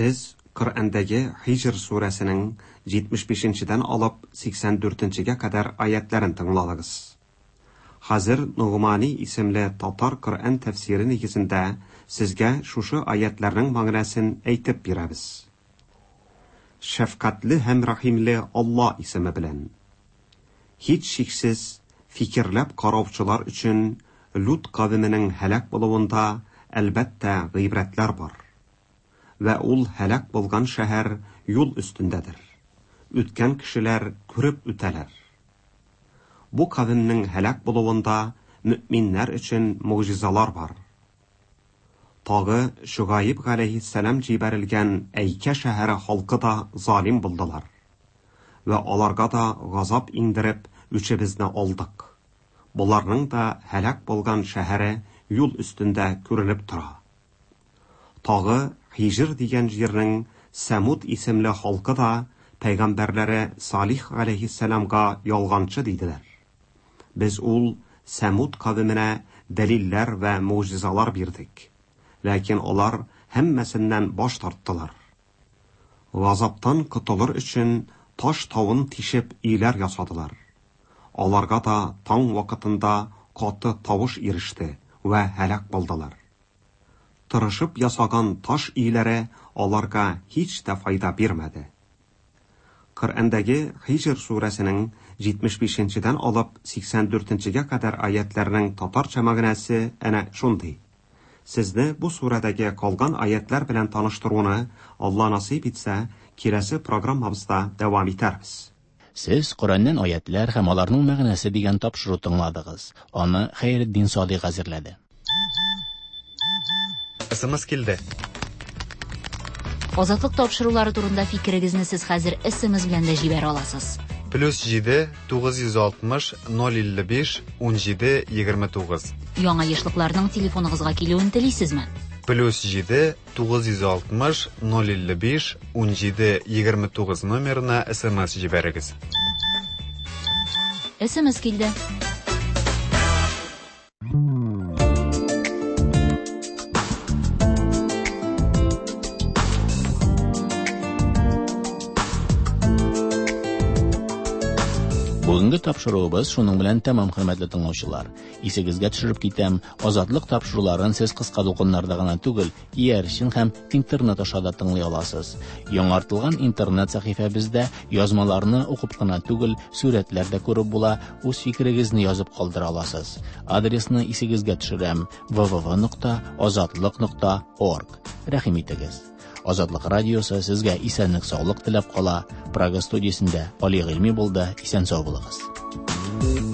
[SPEAKER 9] Qur'ondagi Hijr surasining 75-dan olib 84-ga qadar oyatlarini tingladingiz. Hozir Nug'mani ismli Tatar Qur'on tafsiri negizida sizga shushu oyatlarning ma'nosini aytib beramiz. Shafqatli ham rahimli Alloh ismi bilan. Hech sheksiz fikrlab qarovchilar uchun Lut qavmining halak bo'luvunda albatta g'ibratlar bor. Va ul halak bo'lgan shahar yo'l ustundadir. O'tgan kishilar ko'rib o'talar. Bu qavmning halak bo'luvunda mu'minlar uchun mo'jizalar bor. Tog'i Shug'ayb alayhissalom jibarilgan Ayka shahari xalqi da zolim bo'ldilar. Va ularga da g'azab indirib, o'chimizni oldik. Bularning da halak bo'lgan shahari yo'l ustunda ko'rinib turadi. Tog'i Hijr degan yerning Samud ismli xalqi da payg'ambarlari Salih alayhissalomga yolg'onchi dedilar. Biz ul Samud qavmine dalillar va mo'jizalar berdik. Lakin ular hammasidan bosh tortdilar. G'azabdan qutulur uchun tosh tovun tishib uylar yasadilar. Ularga da tong vaqtida qattiq tovush erishdi va halak bo'ldilar. Tirishib yasagan tosh uylari ularga hech da foyda bermadi. Qur'ondagi Hijr surasining 75-dan olib 84-ga qadar oyatlarining tatarcha ma'nosi ana shunday. Sizni bu suradagi qolgan oyatlar bilan tanishtiruvni Alloh nasib etsa, kelasi programmamizda davom etamiz.
[SPEAKER 1] Siz Qur'ondan oyatlar ham ularning ma'nosi degan topshiriq tingladingiz. Uni Xayriddin Sodiq hozirladi.
[SPEAKER 6] SMS keldi.
[SPEAKER 8] Ozodlik topshiruvlari turida fikringizni siz hozir SMS bilan da jibara olasiz.
[SPEAKER 6] +7 960 055 17 29.
[SPEAKER 8] Yangi yoshliklarning telefoningizga keluvini tilaysizmi?
[SPEAKER 6] +7 960 055 17 29 nomerini SMS jibarasiz.
[SPEAKER 8] SMS keldi.
[SPEAKER 1] Bugungi topshiruvimiz shuning bilan tamom, hurmatli tinglovchilar. Esingizga tushirib ketam, ozodlik topshiruvlarini siz qisqa to'lqinlarda g'ana tugul, erishing ham internet orqali tinglay olasiz. Yangiartilgan internet sahifamizda yozmalarni o'qib qana tugul, suratlarda ko'rib bo'la, o'z fikringizni yozib qoldira olasiz. Adresni esingizga tushiram: www.ozodlik.org. Rahim etingiz. Ozodlik radiosi sizga esenlik, sog'lik tilab qola. Praga studiyasida Oliy ilmiy bo'ldi. Esen sog' bo'linglar.